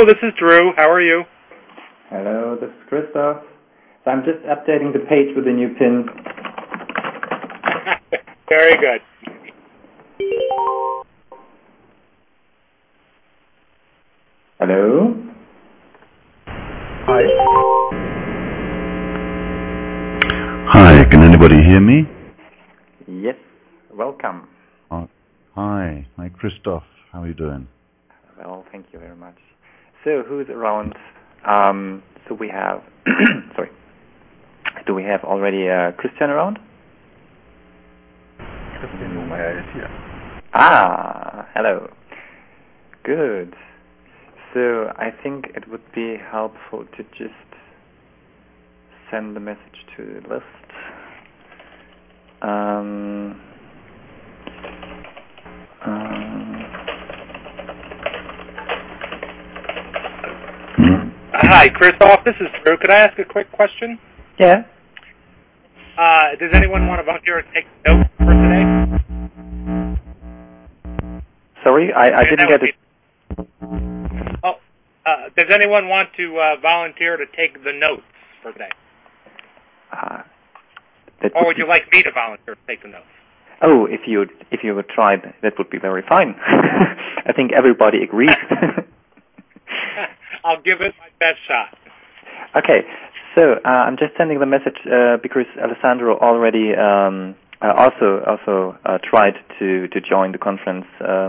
this is Drew. How are you? Hello, this is Christoph. So I'm just updating the page with a new pin. Very good. Hello? Hi. Hi, can anybody hear me? Yes, welcome. Hi, Christoph. How are you doing? Well, thank you very much. So, who's around? So we have, sorry. Do we have already Christian around? Christian Lohmeier is here. Ah, hello. Good. So, I think it would be helpful to just send the message to the list. Hi, Christoph. This is Drew. Could I ask a quick question? Yeah. Does anyone want to volunteer to take notes for today? Sorry, I didn't get it. Does anyone want to volunteer to take the notes for today? Or would you like me to volunteer to take the notes? Oh, if you would try, that would be very fine. I think everybody agrees. I'll give it my best shot. Okay, so I'm just sending the message because Alessandro already also tried to join the conference.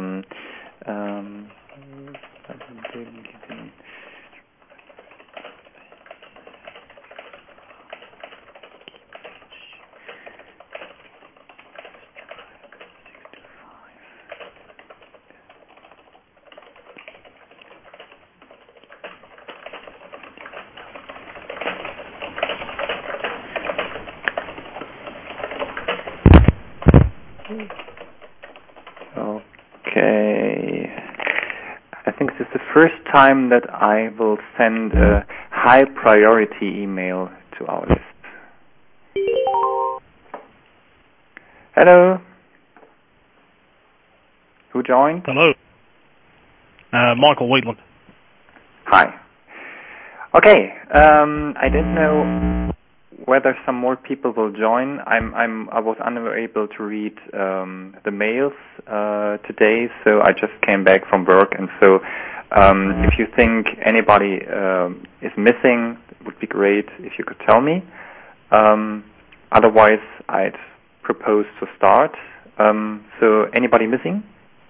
Okay. I think this is the first time that I will send a high priority email to our list. Hello. Who joined? Hello. Michael Wheatland. Hi. Okay. I don't know whether some more people will join. I was unable to read the mails today, so I just came back from work, and so if you think anybody is missing, it would be great if you could tell me. Otherwise, I'd propose to start. So anybody missing?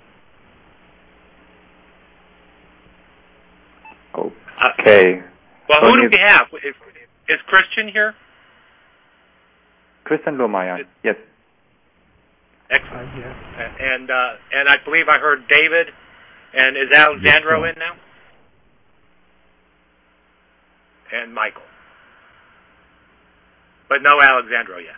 Okay. Well, who do we have? Is Christian here? Christian Lohmeier, yes. Excellent. And I believe I heard David. And is Alexandro in now? And Michael. But no Alexandro yet.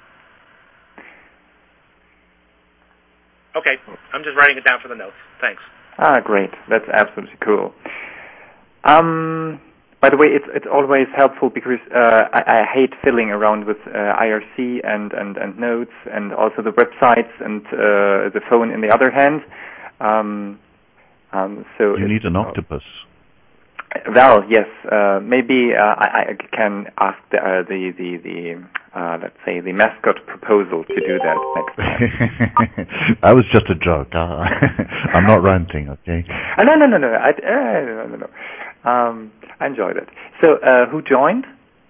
Okay, I'm just writing it down for the notes. Thanks. Great. That's absolutely cool. By the way, it's always helpful because I hate fiddling around with IRC and notes and also the websites and the phone in the other hand. So you need an octopus. Well, yes. Maybe I can ask the let's say the mascot proposal to do that next time. That was just a joke. I'm not ranting, okay? No. No. I enjoyed it. So, who joined?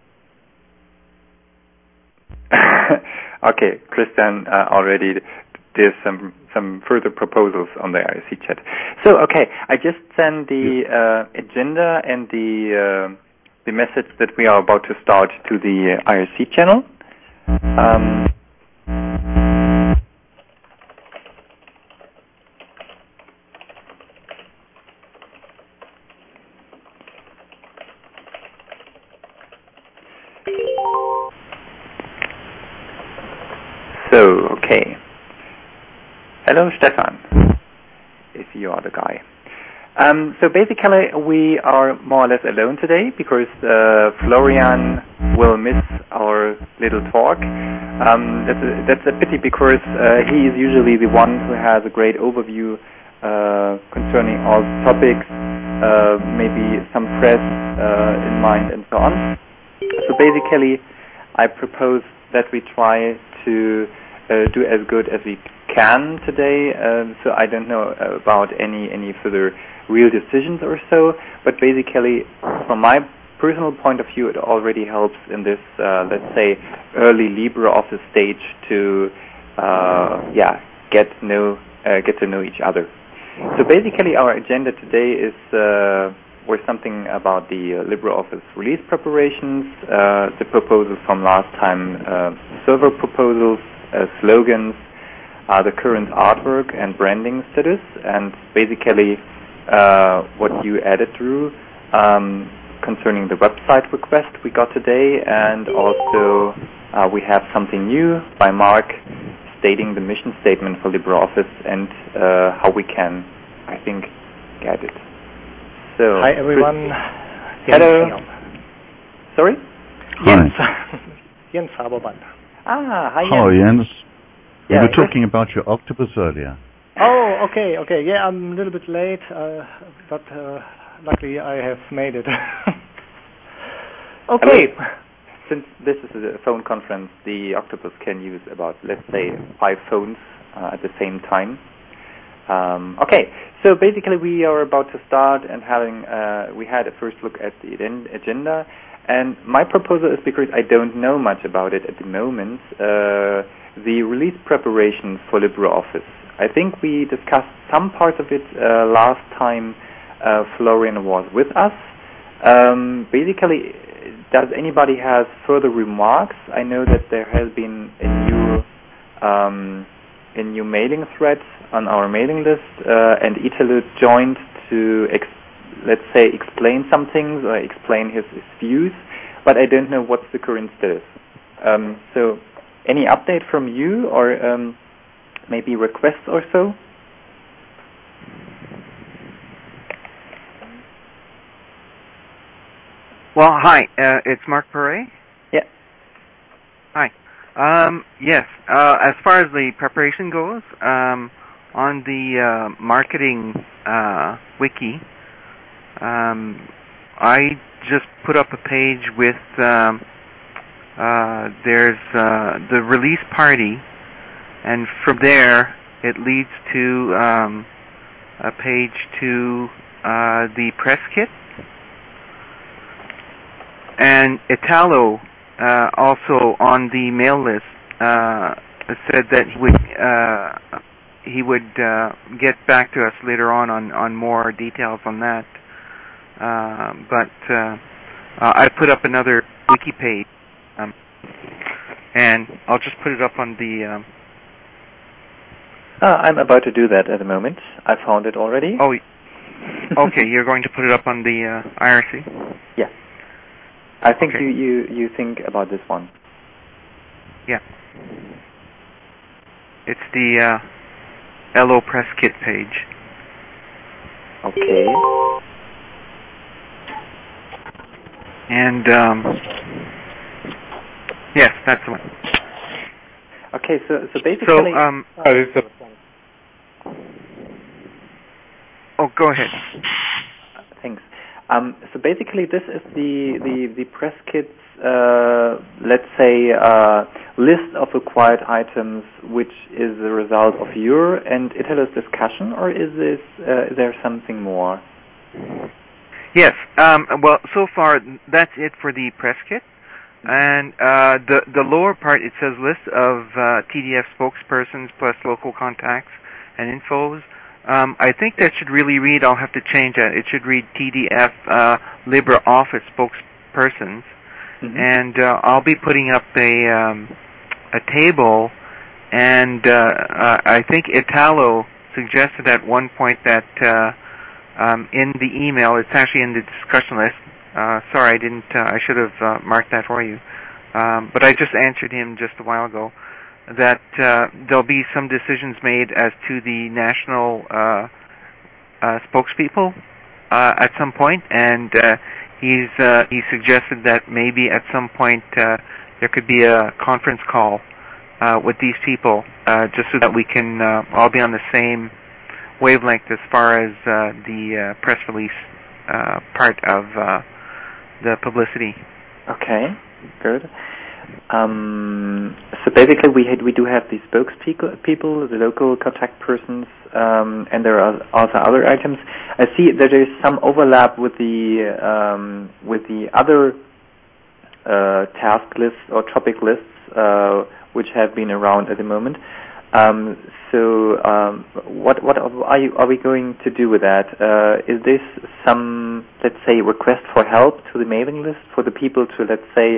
Okay, Christian already did some further proposals on the IRC chat. So, okay, I just sent the agenda and the message that we are about to start to the IRC channel. So, okay. Hello, Stefan, if you are the guy. So basically, we are more or less alone today because Florian will miss our little talk. That's a pity because he is usually the one who has a great overview concerning all topics maybe some press in mind and so on. So basically, I propose that we try to do as good as we can today. So I don't know about any further real decisions or so, but basically, from my personal point of view, it already helps in this, let's say, early LibreOffice stage to, get to know each other. So basically, our agenda today is was something about the LibreOffice release preparations, the proposals from last time, server proposals, slogans, the current artwork and branding status, and basically what you added, Drew, concerning the website request we got today, and also we have something new by Mark stating the mission statement for LibreOffice and how we can, I think, get it. So, hi everyone. Hello. Sorry? Jens. Jens Habermann. Hi Jens. Hello, Jens. We Yeah, were talking about your octopus earlier. Oh, okay. Yeah, I'm a little bit late, but luckily I have made it. Okay. Hello. Since this is a phone conference, the octopus can use about, let's say, 5 phones at the same time. Okay, so basically we are about to start and we had a first look at the agenda, and my proposal is, because I don't know much about it at the moment, the release preparation for LibreOffice. I think we discussed some parts of it last time Florian was with us. Basically, does anybody have further remarks? I know that there has been a new mailing thread on our mailing list, and Italo joined to, let's say, explain some things or explain his views, but I don't know what's the current status. So, any update from you, or maybe requests or so? Well, hi, it's Mark Perret. Yeah. Hi. Yes, as far as the preparation goes, on the marketing wiki, I just put up a page with, there's the release party, and from there it leads to a page to the press kit. And Italo, also on the mail list, said that he would get back to us later on more details on that. But I put up another wiki page, and I'll just put it up on the. I'm about to do that at the moment. I found it already. Oh, okay. You're going to put it up on the IRC? Yeah. I think okay. you think about this one. Yeah. It's the LO Press Kit page. Okay. And, yes, that's the one. Okay, so basically... go ahead. Thanks. So basically, this is the press kit's, let's say, list of required items, which is the result of your and Italo's discussion, or is there something more? Yes. Well, so far that's it for the press kit, and the lower part, it says list of TDF spokespersons plus local contacts and infos. I think that should really read, I'll have to change that, it should read TDF LibreOffice spokespersons. Mm-hmm. And I'll be putting up a table, and I think Italo suggested at one point that in the email, it's actually in the discussion list. Sorry, I should have marked that for you. But I just answered him just a while ago, that there'll be some decisions made as to the national spokespeople at some point, and he suggested that maybe at some point there could be a conference call with these people, just so that we can all be on the same wavelength as far as the press release part of the publicity. Okay, good. So basically, we do have the spokespeople, the local contact persons, and there are also other items. I see that there is some overlap with the other task lists or topic lists which have been around at the moment. So what are we going to do with that? Is this some, let's say, request for help to the mailing list for the people to, let's say,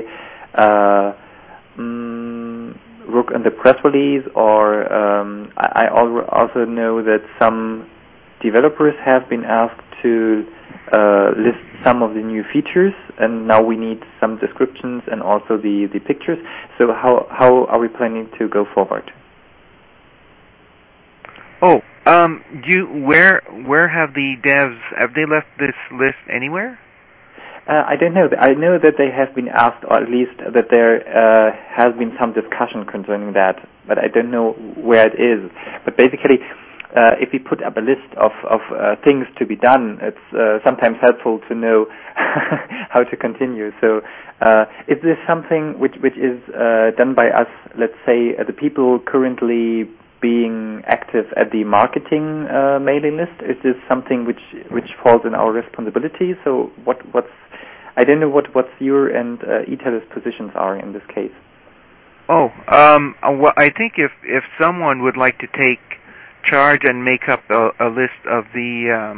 look in the press release, or I also know that some developers have been asked to list some of the new features, and now we need some descriptions and also the pictures. So how are we planning to go forward? Oh, where have the devs, have they left this list anywhere? I don't know. I know that they have been asked, or at least that there has been some discussion concerning that, but I don't know where it is. But basically, if we put up a list of things to be done, it's sometimes helpful to know how to continue. So is this something which is done by us, let's say, the people currently being active at the marketing mailing list? Is this something which falls in our responsibility? So what's I don't know what's your and eTele's positions are in this case. Oh, well, I think if someone would like to take charge and make up a list of the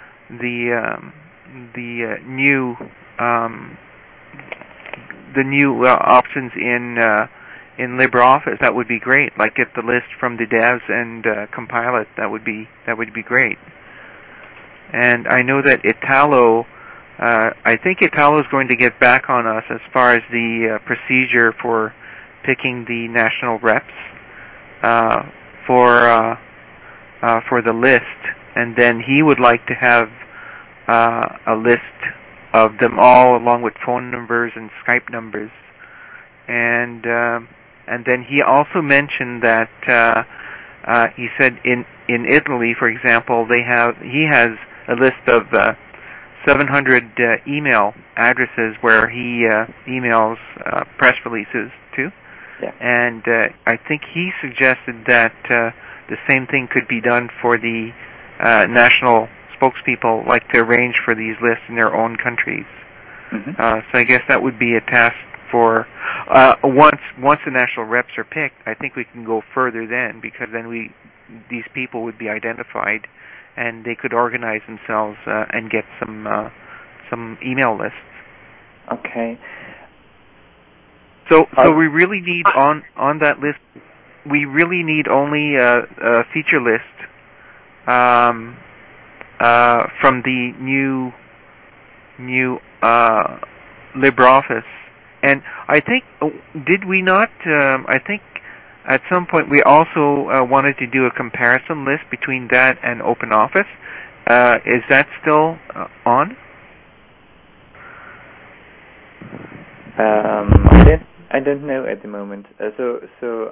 new options in LibreOffice, that would be great. Like, get the list from the devs and compile it. That would be great. And I know that Italo, I think Italo is going to get back on us as far as the procedure for picking the national reps for the list, and then he would like to have a list of them all, along with phone numbers and Skype numbers, and then he also mentioned that he said in Italy, for example, he has a list of 700 email addresses where he emails press releases to. Yeah. And I think he suggested that the same thing could be done for the national spokespeople, like to arrange for these lists in their own countries. Mm-hmm. So I guess that would be a task for once the national reps are picked. I think we can go further then, because then these people would be identified, and they could organize themselves and get some email lists. Okay. So we really need on that list. We really need only a feature list from the new LibreOffice. And I think, did we not? I think at some point we also wanted to do a comparison list between that and OpenOffice. Is that still on? I don't know at the moment. So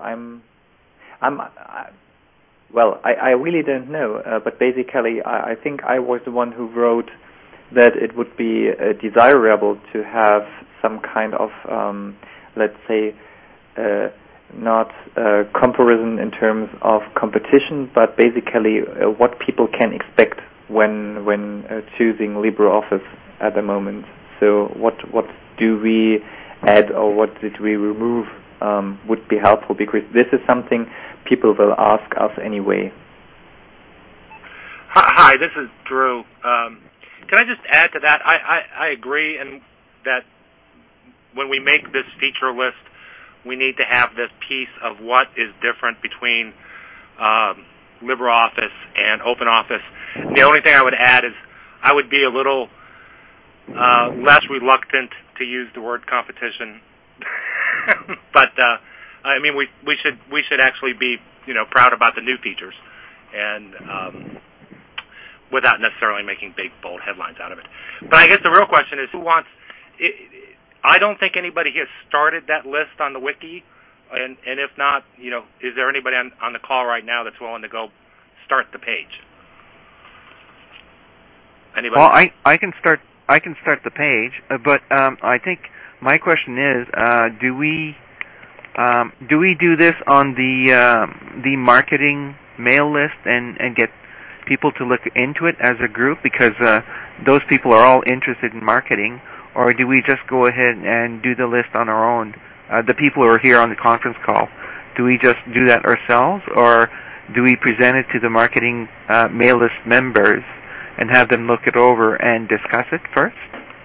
I really don't know. But basically, I think I was the one who wrote that it would be desirable to have some kind of, let's say, not comparison in terms of competition, but basically what people can expect when choosing LibreOffice at the moment. So what do we add or what did we remove would be helpful, because this is something people will ask us anyway. Hi, this is Drew. Can I just add to that? I agree in that when we make this feature list, we need to have this piece of what is different between LibreOffice and OpenOffice. And the only thing I would add is I would be a little less reluctant to use the word competition, but I mean we should actually be proud about the new features, and without necessarily making big bold headlines out of it. But I guess the real question is who wants it. I don't think anybody has started that list on the wiki, and if not, is there anybody on the call right now that's willing to go start the page? Anybody? Well, I can start the page, but I think my question is, do we do this on the marketing mail list and get people to look into it as a group because those people are all interested in marketing, or do we just go ahead and do the list on our own? The people who are here on the conference call, do we just do that ourselves, or do we present it to the marketing mail list members and have them look it over and discuss it first?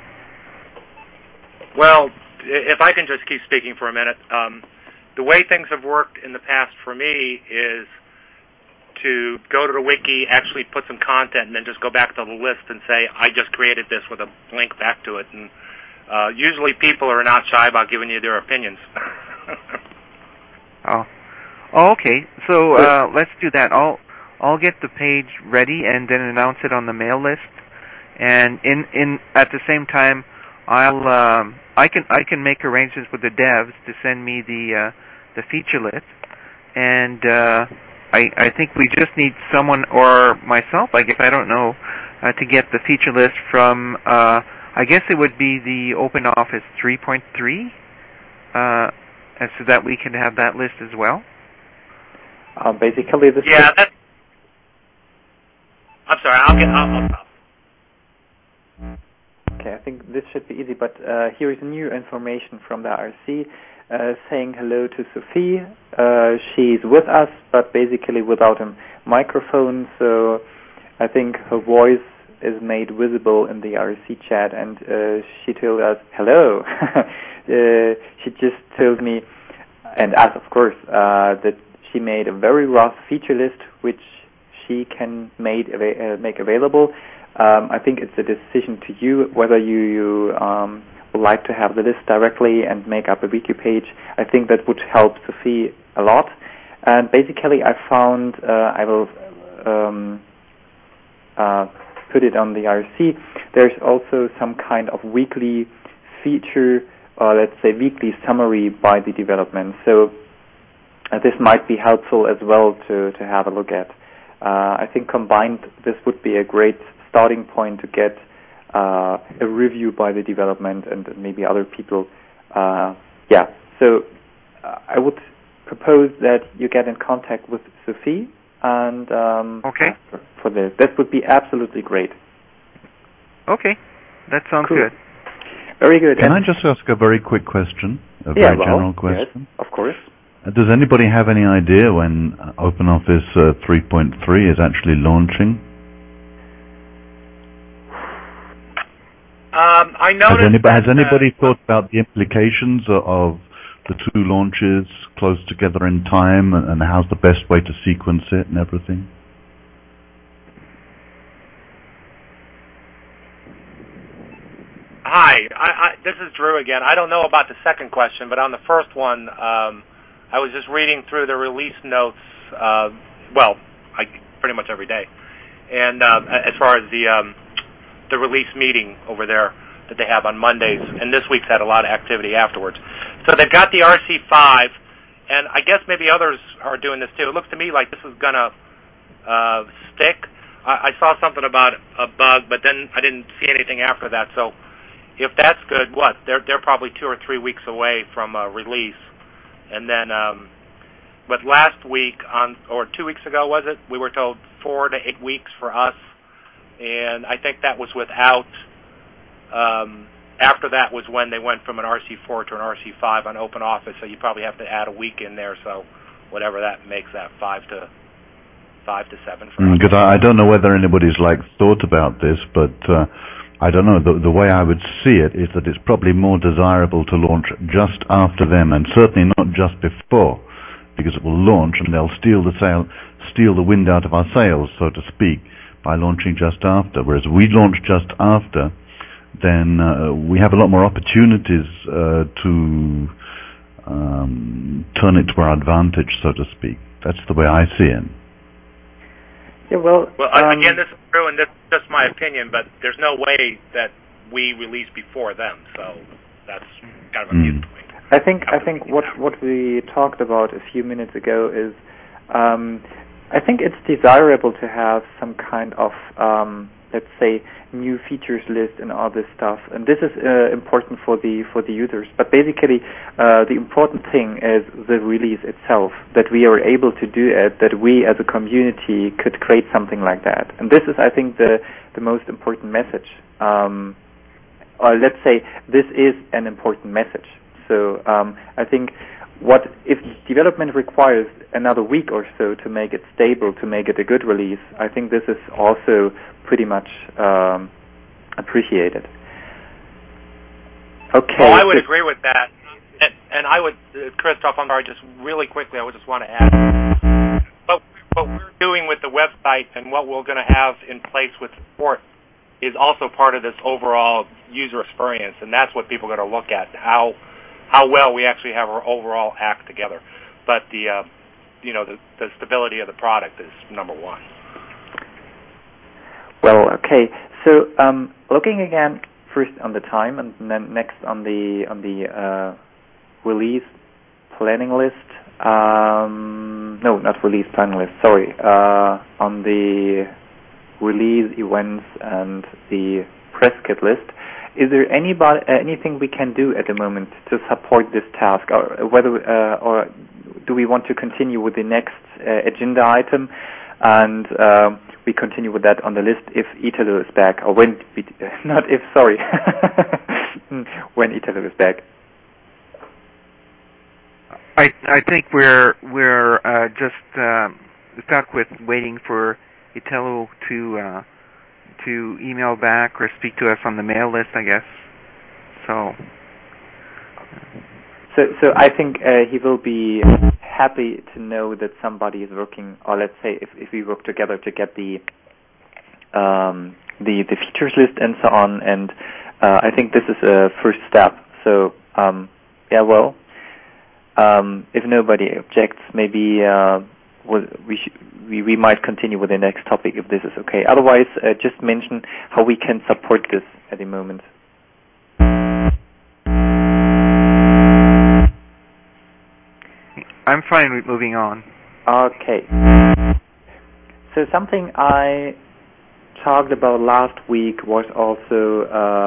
Well, if I can just keep speaking for a minute, the way things have worked in the past for me is to go to the wiki, actually put some content, and then just go back to the list and say, I just created this with a link back to it. And usually people are not shy about giving you their opinions. Oh, okay. So let's do that. I'll get the page ready and then announce it on the mail list. And in at the same time, I can make arrangements with the devs to send me the feature list. And I think we just need someone, or myself, I guess, I don't know, to get the feature list from, I guess it would be the OpenOffice 3.3, and so that we can have that list as well. Basically, this. Yeah. I'm sorry. I'll stop. Okay, I think this should be easy, but here is new information from the RC saying hello to Sophie. She's with us, but basically without a microphone, so I think her voice is made visible in the RC chat, and she told us hello. She just told me, and us of course, that she made a very rough feature list which she can make available. I think it's a decision to you whether you would like to have the list directly and make up a wiki page. I think that would help Sophie a lot. And basically I found, I will put it on the IRC, there's also some kind of weekly feature, or let's say weekly summary by the development. So this might be helpful as well to have a look at. I think combined this would be a great starting point to get a review by the development and maybe other people. So I would propose that you get in contact with Sophie and okay. For this. That would be absolutely great. Okay, that sounds cool. good. Very good. Can I just ask a very quick question? A very general question? Yes, of course. Does anybody have any idea when OpenOffice 3.3 is actually launching? I noticed has anybody thought about the implications of the two launches close together in time, and how's the best way to sequence it and everything? Hi, this is Drew again. I don't know about the second question, but on the first one, I was just reading through the release notes, pretty much every day. And as far as the release meeting over there that they have on Mondays, and this week's had a lot of activity afterwards. So they've got the RC5, and I guess maybe others are doing this too. It looks to me like this is going to stick. I saw something about a bug, but then I didn't see anything after that. So if that's good, they're probably 2 or 3 weeks away from release. And then, but last week, or 2 weeks ago, was it? We were told 4 to 8 weeks for us. And I think that was without, after that was when they went from an RC4 to an RC5 on OpenOffice, so you probably have to add a week in there, so whatever that makes that 5 to 7 for us. Because I don't know whether anybody's thought about this, but I don't know. The way I would see it is that it's probably more desirable to launch just after them, and certainly not just before, because it will launch and they'll steal the wind out of our sails, so to speak, by launching just after. Whereas we launch just after, then we have a lot more opportunities to turn it to our advantage, so to speak. That's the way I see it. Yeah, well, again, this is true, and this is just my opinion, but there's no way that we release before them, so that's kind of a mute point. I think what we talked about a few minutes ago is I think it's desirable to have some kind of let's say, new features list and all this stuff. And this is important for the users. But basically, the important thing is the release itself, that we are able to do it, that we as a community could create something like that. And this is, I think, the most important message. Or let's say this is an important message. So I think if development requires another week or so to make it stable, to make it a good release, I think this is also pretty much appreciated. Okay. Well, I would agree with that. And I would, Christoph, I'm sorry, just really quickly, I would just want to add, what we're doing with the website and what we're going to have in place with support is also part of this overall user experience, and that's what people are going to look at, how well we actually have our overall act together. But the stability of the product is number one. Well, okay. So looking again first on the time, and then next on the release planning list. No, not release planning list. Sorry, on the release events and the press kit list. Is there anything we can do at the moment to support this task, or or do we want to continue with the next agenda item, and we continue with that on the list if Italo is back, or when? Not if, sorry, when Italo is back. I think we're just stuck with waiting for Italo to email back or speak to us on the mail list, I guess. So I think he will be happy to know that somebody is working, or let's say if we work together to get the features list and so on. And I think this is a first step. So if nobody objects, maybe we might continue with the next topic if this is okay. Otherwise, just mention how we can support this at the moment. I'm fine with moving on. Okay. So something I talked about last week was also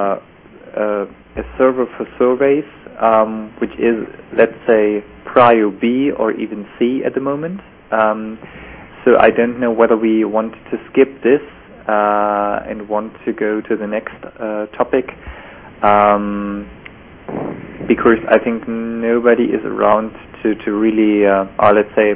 a server for surveys, which is, let's say, Prio B or even C at the moment. So I don't know whether we want to skip this and want to go to the next topic, because I think nobody is around to really, or let's say,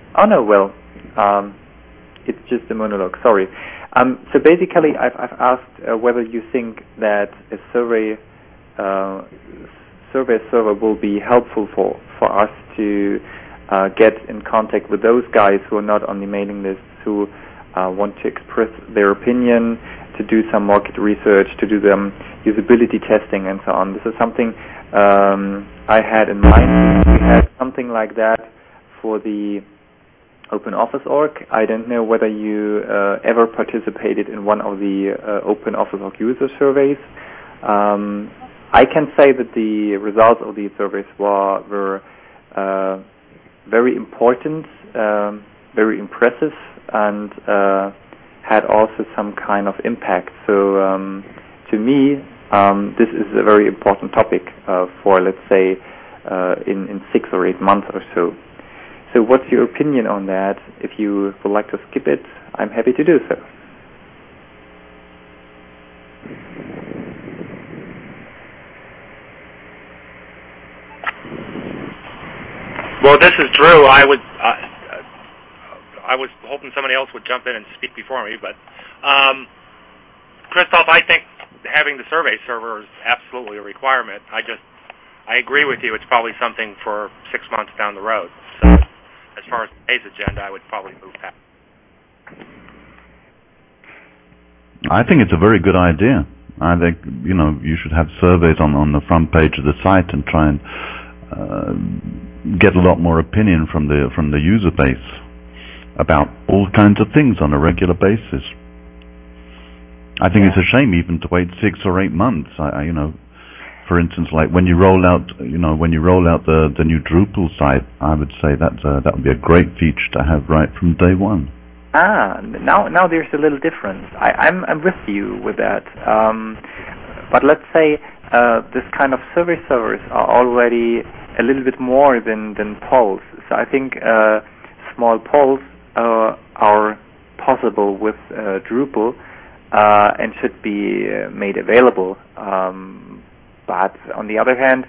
it's just a monologue, sorry. So basically I've asked whether you think that a survey server will be helpful for us to get in contact with those guys who are not on the mailing list, who want to express their opinion, to do some market research, to do some usability testing and so on. This is something I had in mind. We had something like that for the OpenOffice.org. I don't know whether you ever participated in one of the OpenOffice.org user surveys. I can say that the results of these surveys were very important, very impressive, and had also some kind of impact. So to me, this is a very important topic for, let's say, in 6 or 8 months or so. So what's your opinion on that? If you would like to skip it, I'm happy to do so. Well, this is Drew. I was hoping somebody else would jump in and speak before me, but Christoph, I think having the survey server is absolutely a requirement. I agree with you. It's probably something for 6 months down the road. So as far as today's agenda, I would probably move past. I think it's a very good idea. I think you should have surveys on the front page of the site and try and get a lot more opinion from the user base about all kinds of things on a regular basis. I think it's a shame even to wait 6 or 8 months. For instance, like when you roll out the new Drupal site, I would say that would be a great feature to have right from day one. Now there's a little difference. I'm with you with that. But let's say this kind of survey servers are already a little bit more than polls. So I think small polls are possible with Drupal and should be made available. But on the other hand,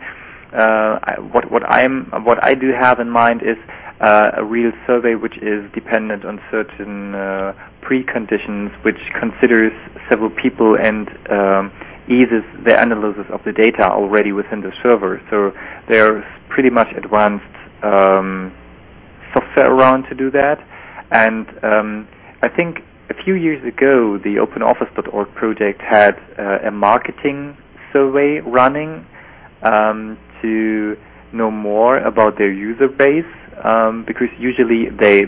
what I do have in mind is a real survey which is dependent on certain preconditions, which considers several people and eases the analysis of the data already within the server. So there's pretty much advanced software around to do that. And I think a few years ago, the OpenOffice.org project had a marketing survey running to know more about their user base, because usually they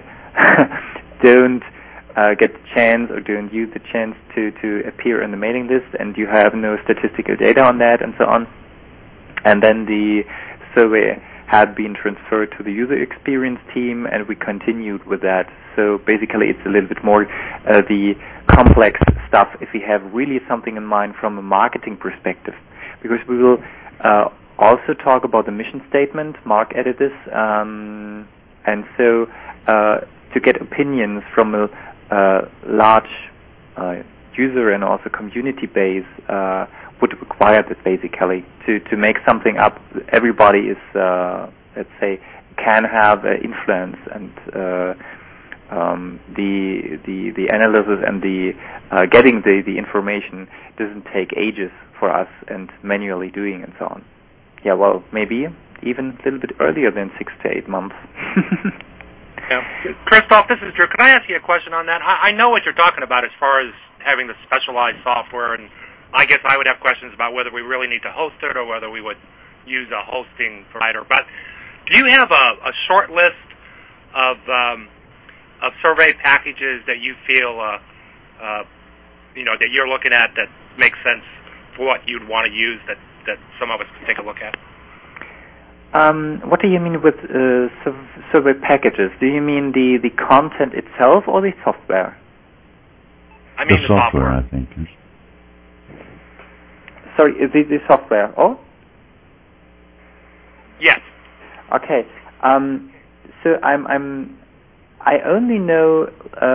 don't get the chance or don't use the chance to appear on the mailing list, and you have no statistical data on that and so on. And then the survey had been transferred to the user experience team, and we continued with that. So basically it's a little bit more the complex stuff if we have really something in mind from a marketing perspective, because we will also talk about the mission statement. Mark added this, and so to get opinions from a large user and also community base would require that basically to make something up. Everybody is let's say can have influence, and the analysis and the getting the information doesn't take ages for us and manually doing and so on. Yeah, well, maybe even a little bit earlier than 6 to 8 months. Yeah. Christoph, this is Drew. Can I ask you a question on that? I know what you're talking about as far as having the specialized software, and I guess I would have questions about whether we really need to host it or whether we would use a hosting provider. But do you have a short list of survey packages that you feel that you're looking at that makes sense for what you'd want to use that some of us can take a look at? What do you mean with survey packages? Do you mean the content itself or the software? I mean the software, I think. Sorry, the software? Oh? Yes. Okay. So I only know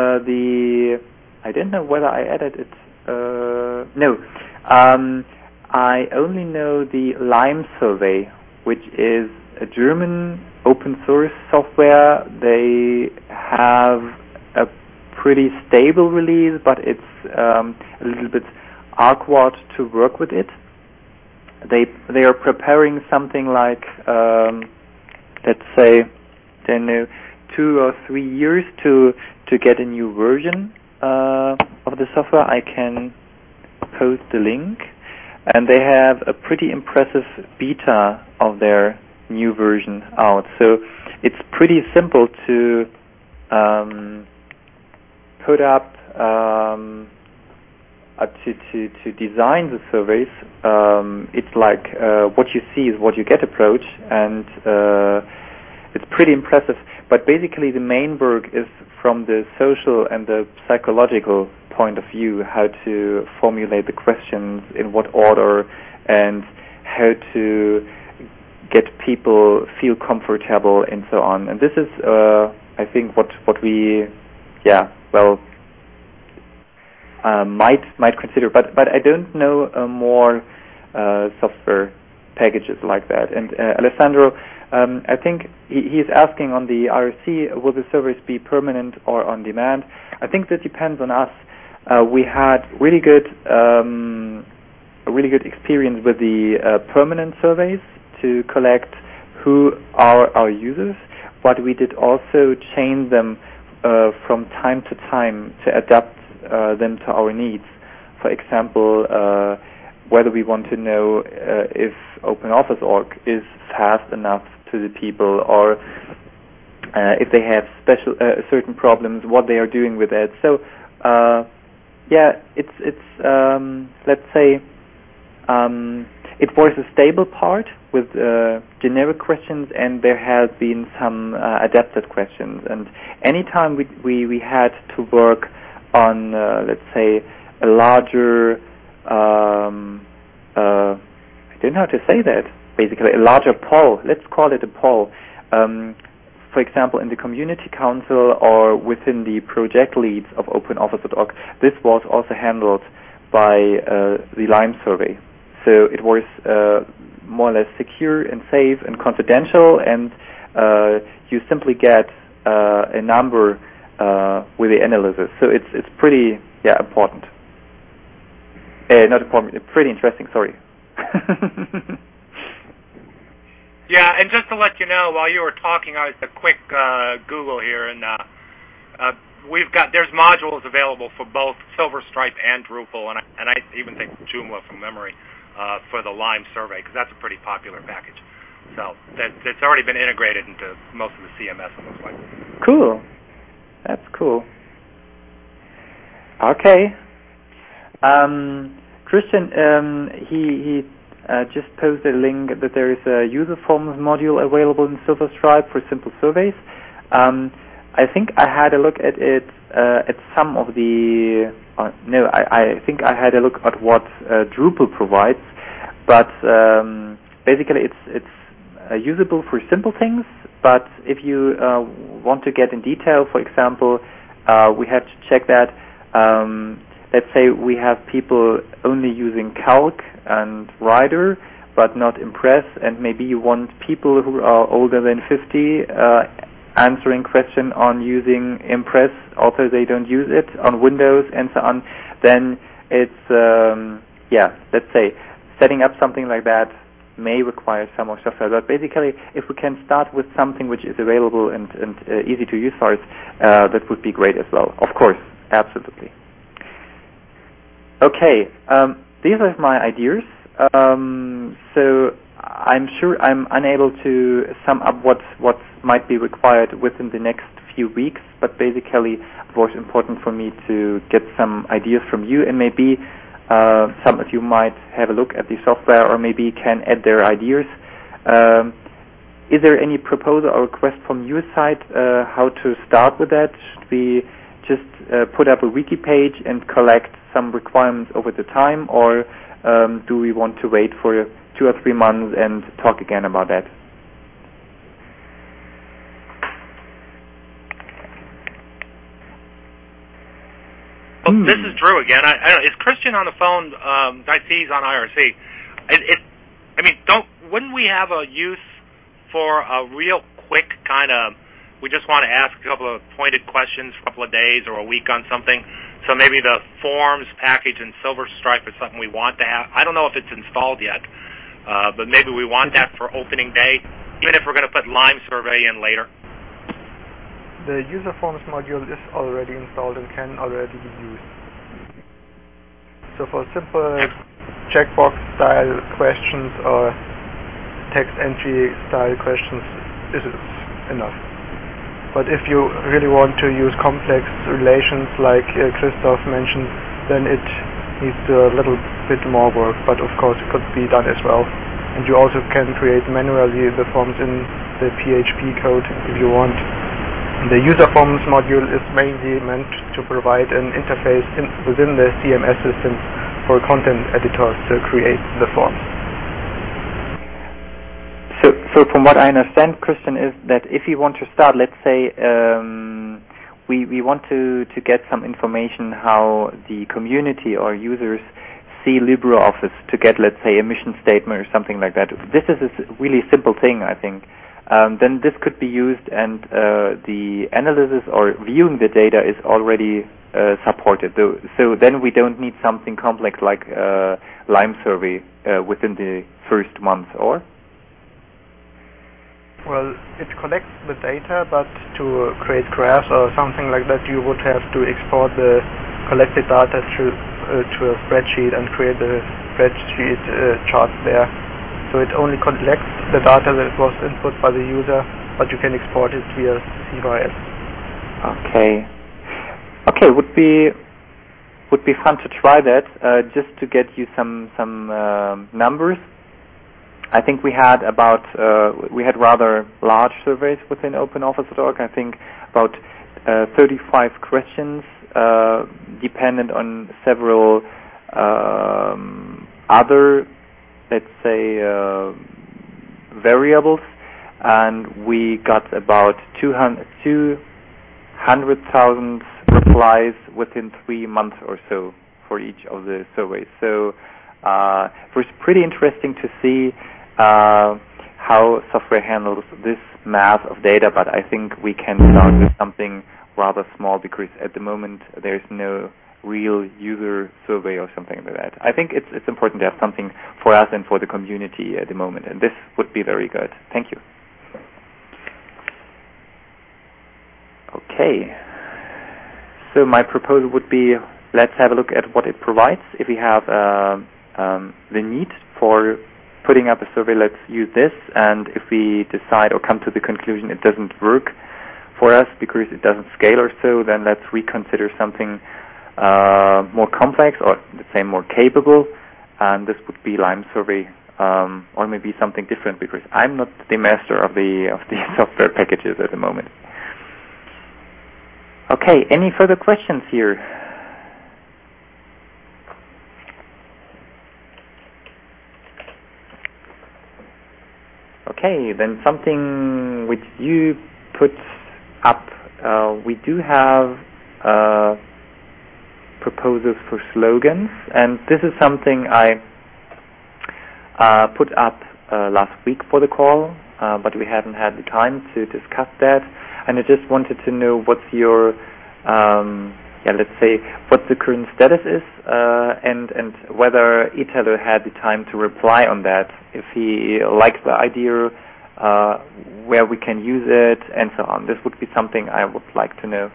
I don't know whether I added it. No. I only know the Lime survey, which is a German open source software. They have a pretty stable release, but it's a little bit awkward to work with it. They are preparing something like let's say 2 or 3 years to get a new version of the software. I can post the link. And they have a pretty impressive beta of their new version out. So it's pretty simple to put up to design the surveys. It's like what you see is what you get approach, and it's pretty impressive. But basically the main work is from the social and the psychological point of view, how to formulate the questions, in what order, and how to get people feel comfortable and so on. And this is, I think, what we, might consider. But I don't know more software packages like that. And Alessandro, I think he is asking on the IRC, will the surveys be permanent or on demand? I think that depends on us. We had really good experience with the permanent surveys to collect who are our users, but we did also change them from time to time to adapt them to our needs. For example, whether we want to know if OpenOffice.org is fast enough to the people, or if they have special certain problems, what they are doing with it. So it's let's say it was a stable part with generic questions, and there has been some adapted questions. And anytime we had to work on, let's say, a larger, I don't know how to say that, basically a larger poll, let's call it a poll, for example, in the Community Council or within the project leads of OpenOffice.org, this was also handled by the Lime survey. So it was more or less secure and safe and confidential, and you simply get a number with the analysis. So it's pretty important. Not important, pretty interesting, sorry. Yeah, and just to let you know, while you were talking, I was a quick Google here, and there's modules available for both Silver Stripe and Drupal, and I even think Joomla from memory for the Lime survey, because that's a pretty popular package. So it's already been integrated into most of the CMS, it looks like. Cool. That's cool. Okay. Christian, he just posted a link that there is a user forms module available in Silver Stripe for simple surveys. I think I had a look at it at some of the. I think I had a look at what Drupal provides, but basically it's usable for simple things. But if you want to get in detail, for example, we have to check that. Let's say we have people only using Calc and Rider, but not Impress, and maybe you want people who are older than 50 answering question on using Impress, although they don't use it on Windows and so on. Then it's let's say setting up something like that may require some more software. But basically, if we can start with something which is available and easy to use for us, that would be great as well. Of course, absolutely. Okay, these are my ideas. So I'm sure I'm unable to sum up what might be required within the next few weeks, but basically it was important for me to get some ideas from you, and maybe some of you might have a look at the software or maybe can add their ideas. Is there any proposal or request from your side how to start with that? Should we just put up a wiki page and collect some requirements over the time, or do we want to wait for 2 or 3 months and talk again about that? Well, this is Drew again. I don't know, is Christian on the phone? I see he's on IRC. Wouldn't we have a use for a real quick kind of, we just want to ask a couple of pointed questions for a couple of days or a week on something? So maybe the forms package in Silver Stripe is something we want to have. I don't know if it's installed yet, but maybe we want that for opening day, even if we're going to put Lime survey in later. The user forms module is already installed and can already be used. So for simple checkbox style questions or text entry style questions, this is enough. But if you really want to use complex relations like Christoph mentioned, then it needs a little bit more work, but of course it could be done as well. And you also can create manually the forms in the PHP code if you want. The user forms module is mainly meant to provide an interface within the CMS system for content editors to create the forms. So from what I understand, Christian, is that if you want to start, let's say we want to get some information how the community or users see LibreOffice to get, let's say, a mission statement or something like that. This is a really simple thing, I think. Then this could be used, and the analysis or viewing the data is already supported. So then we don't need something complex like Lime survey within the first month, or? Well, it collects the data, but to create graphs or something like that, you would have to export the collected data to a spreadsheet and create the spreadsheet charts there. So it only collects the data that was input by the user, but you can export it via CVS. Okay. Would be fun to try that, just to get you some numbers. I think we had rather large surveys within OpenOffice.org. I think about 35 questions, dependent on several other, let's say, variables, and we got about 200,000 replies within 3 months or so for each of the surveys. So it was pretty interesting to see how software handles this mass of data, but I think we can start with something rather small because at the moment there's no real user survey or something like that. I think it's important to have something for us and for the community at the moment, and this would be very good. Thank you. Okay. So my proposal would be, let's have a look at what it provides. If we have the need for putting up a survey, let's use this, and if we decide or come to the conclusion it doesn't work for us because it doesn't scale or so, then let's reconsider something more complex, or let's say more capable, and this would be Lime Survey, or maybe something different because I'm not the master of the software packages at the moment. Okay, any further questions here? Okay, then something which you put up. We do have proposals for slogans, and this is something I put up last week for the call, but we haven't had the time to discuss that, and I just wanted to know what's your let's say what the current status is, and whether Italo had the time to reply on that, if he likes the idea, where we can use it, and so on. This would be something I would like to know.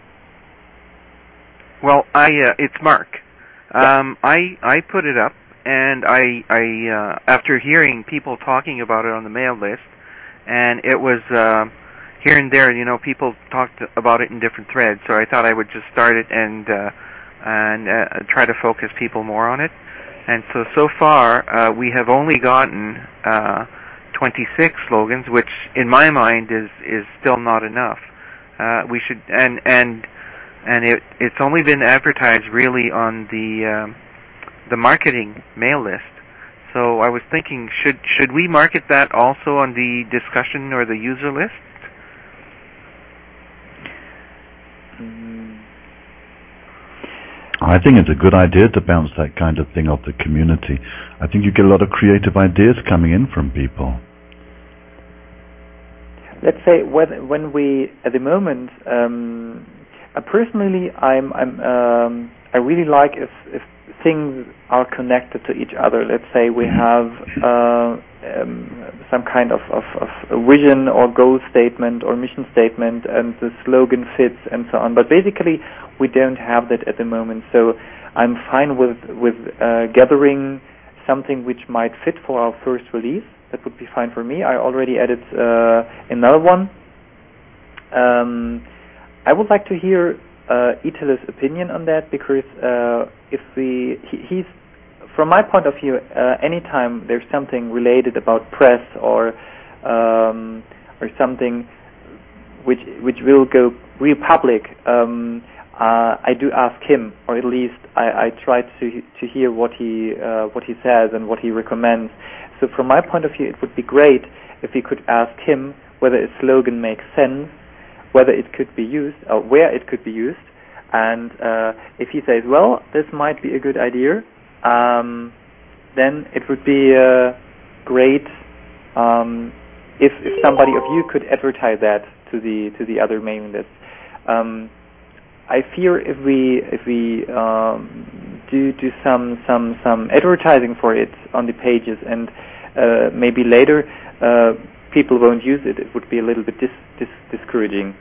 Well, it's Mark. I put it up, and I after hearing people talking about it on the mail list, and it was here and there, people talked about it in different threads. So I thought I would just start it and try to focus people more on it. And so far we have only gotten 26 slogans, which in my mind is still not enough. We should and it's only been advertised really on the marketing mail list. So I was thinking, should we market that also on the discussion or the user list? I think it's a good idea to bounce that kind of thing off the community. I think you get a lot of creative ideas coming in from people. Let's say when we, at the moment, personally, I really like if things are connected to each other. Let's say we have some kind of a vision or goal statement or mission statement, and the slogan fits and so on. But basically, we don't have that at the moment. So I'm fine with gathering something which might fit for our first release. That would be fine for me. I already added another one. I would like to hear Italo's opinion on that, because he's from my point of view, anytime there's something related about press or something which will go real public, I do ask him, or at least I try to hear what he says and what he recommends. So from my point of view, it would be great if we could ask him whether a slogan makes sense, whether it could be used, or where it could be used, and if he says, well, this might be a good idea, then it would be great if somebody of you could advertise that to the other mailing list. I fear if we do some advertising for it on the pages, and maybe later people won't use it, it would be a little bit discouraging.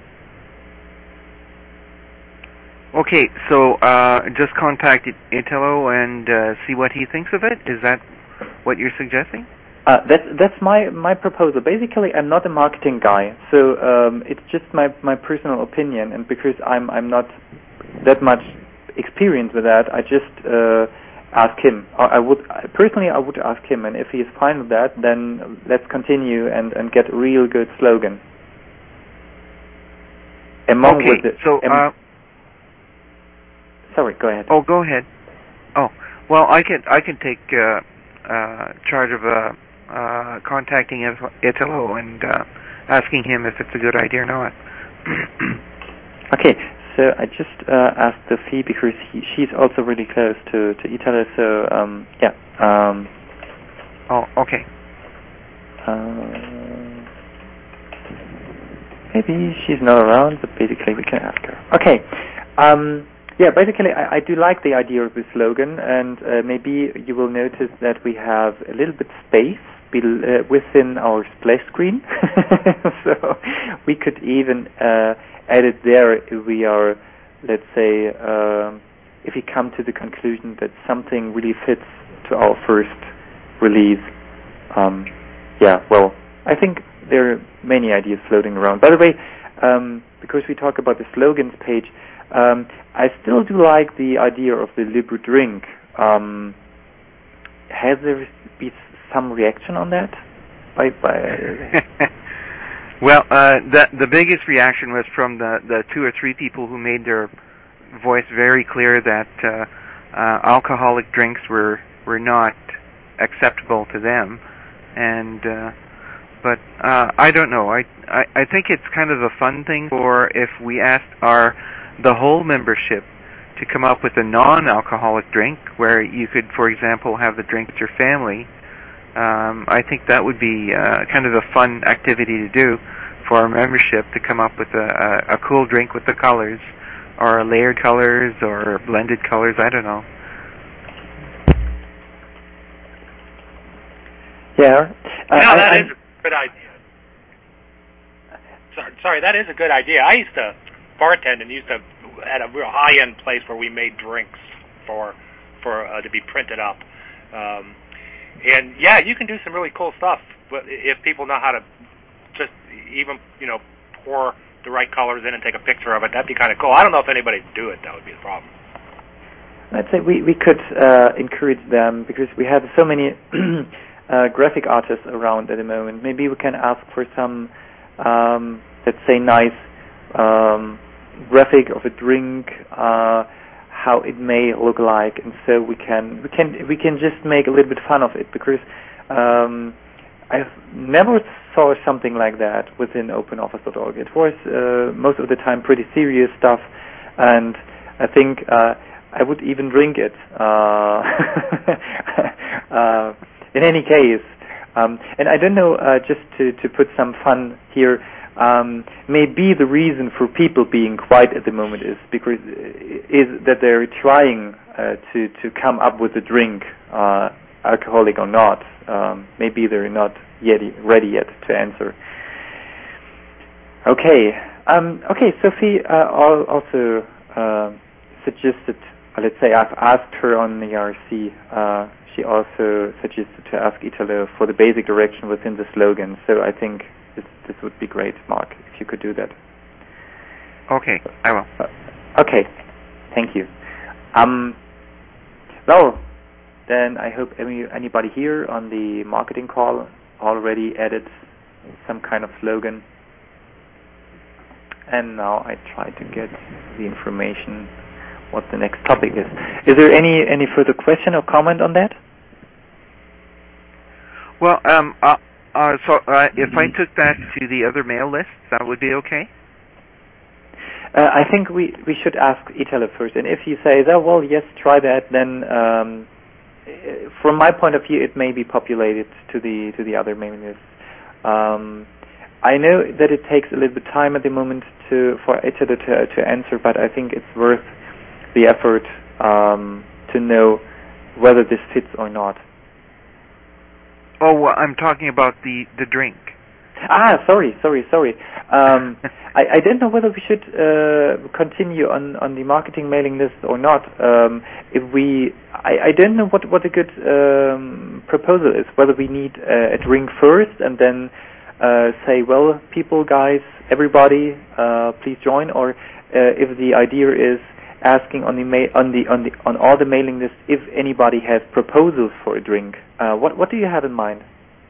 Okay, so just contact Italo and see what he thinks of it? Is that what you're suggesting? That's my proposal. Basically, I'm not a marketing guy, so it's just my personal opinion, and because I'm not that much experienced with that, I just ask him. I would ask him, and if he is fine with that, then let's continue and get a real good slogan. Sorry, go ahead. Oh, go ahead. Oh, well, I can take charge of contacting Italo and asking him if it's a good idea or not. Okay, so I just asked Sophie because she's also really close to Italo. So yeah. Oh, okay. Maybe she's not around, but basically we can ask her. Okay. Yeah, basically I do like the idea of the slogan, and maybe you will notice that we have a little bit space within our splash screen. So we could even add it there if we are, let's say, if we come to the conclusion that something really fits to our first release. Yeah, well, I think there are many ideas floating around. By the way, because we talk about the slogans page, I still do like the idea of the Libru drink. Has there been some reaction on that? Well, the biggest reaction was from the 2 or 3 people who made their voice very clear that alcoholic drinks were not acceptable to them, and but I don't know. I think it's kind of a fun thing for if we asked the whole membership to come up with a non-alcoholic drink where you could, for example, have the drink with your family. I think that would be kind of a fun activity to do for our membership, to come up with a cool drink with the colors, or layered colors, or blended colors, I don't know. Yeah. That is a good idea. Sorry, that is a good idea. I used to bartend and used to at a real high-end place where we made drinks for to be printed up. And yeah, you can do some really cool stuff, but if people know how to just even pour the right colors in and take a picture of it, that'd be kind of cool. I don't know if anybody would do it. That would be the problem. I'd say we could encourage them, because we have so many graphic artists around at the moment. Maybe we can ask for some, let's say, nice graphic of a drink, how it may look like, and so we can just make a little bit fun of it, because I've never saw something like that within OpenOffice.org. It was most of the time pretty serious stuff, and I think I would even drink it. In any case, and I don't know, just to put some fun here, maybe the reason for people being quiet at the moment is that they're trying to come up with a drink, alcoholic or not. Maybe they're not ready yet to answer. Okay. Okay, Sophie also suggested, let's say I've asked her on the RC, she also suggested to ask Italo for the basic direction within the slogan. So I think this would be great, Mark, if you could do that. Okay, I will. Okay, thank you. Well, then I hope anybody here on the marketing call already added some kind of slogan. And now I try to get the information what the next topic is. Is there any further question or comment on that? Well, so if I took that to the other mail list, that would be okay? I think we should ask Italo first, and if he says, "Oh well, yes, try that," then from my point of view, it may be populated to the other mailing list. I know that it takes a little bit of time at the moment for Italo to answer, but I think it's worth the effort to know whether this fits or not. Oh, well, I'm talking about the drink. Sorry. I don't know whether we should continue on the marketing mailing list or not. I don't know what a good proposal is. Whether we need a drink first and then say, well, people, guys, everybody, please join, or if the idea is asking on all the mailing lists if anybody has proposals for a drink. What do you have in mind?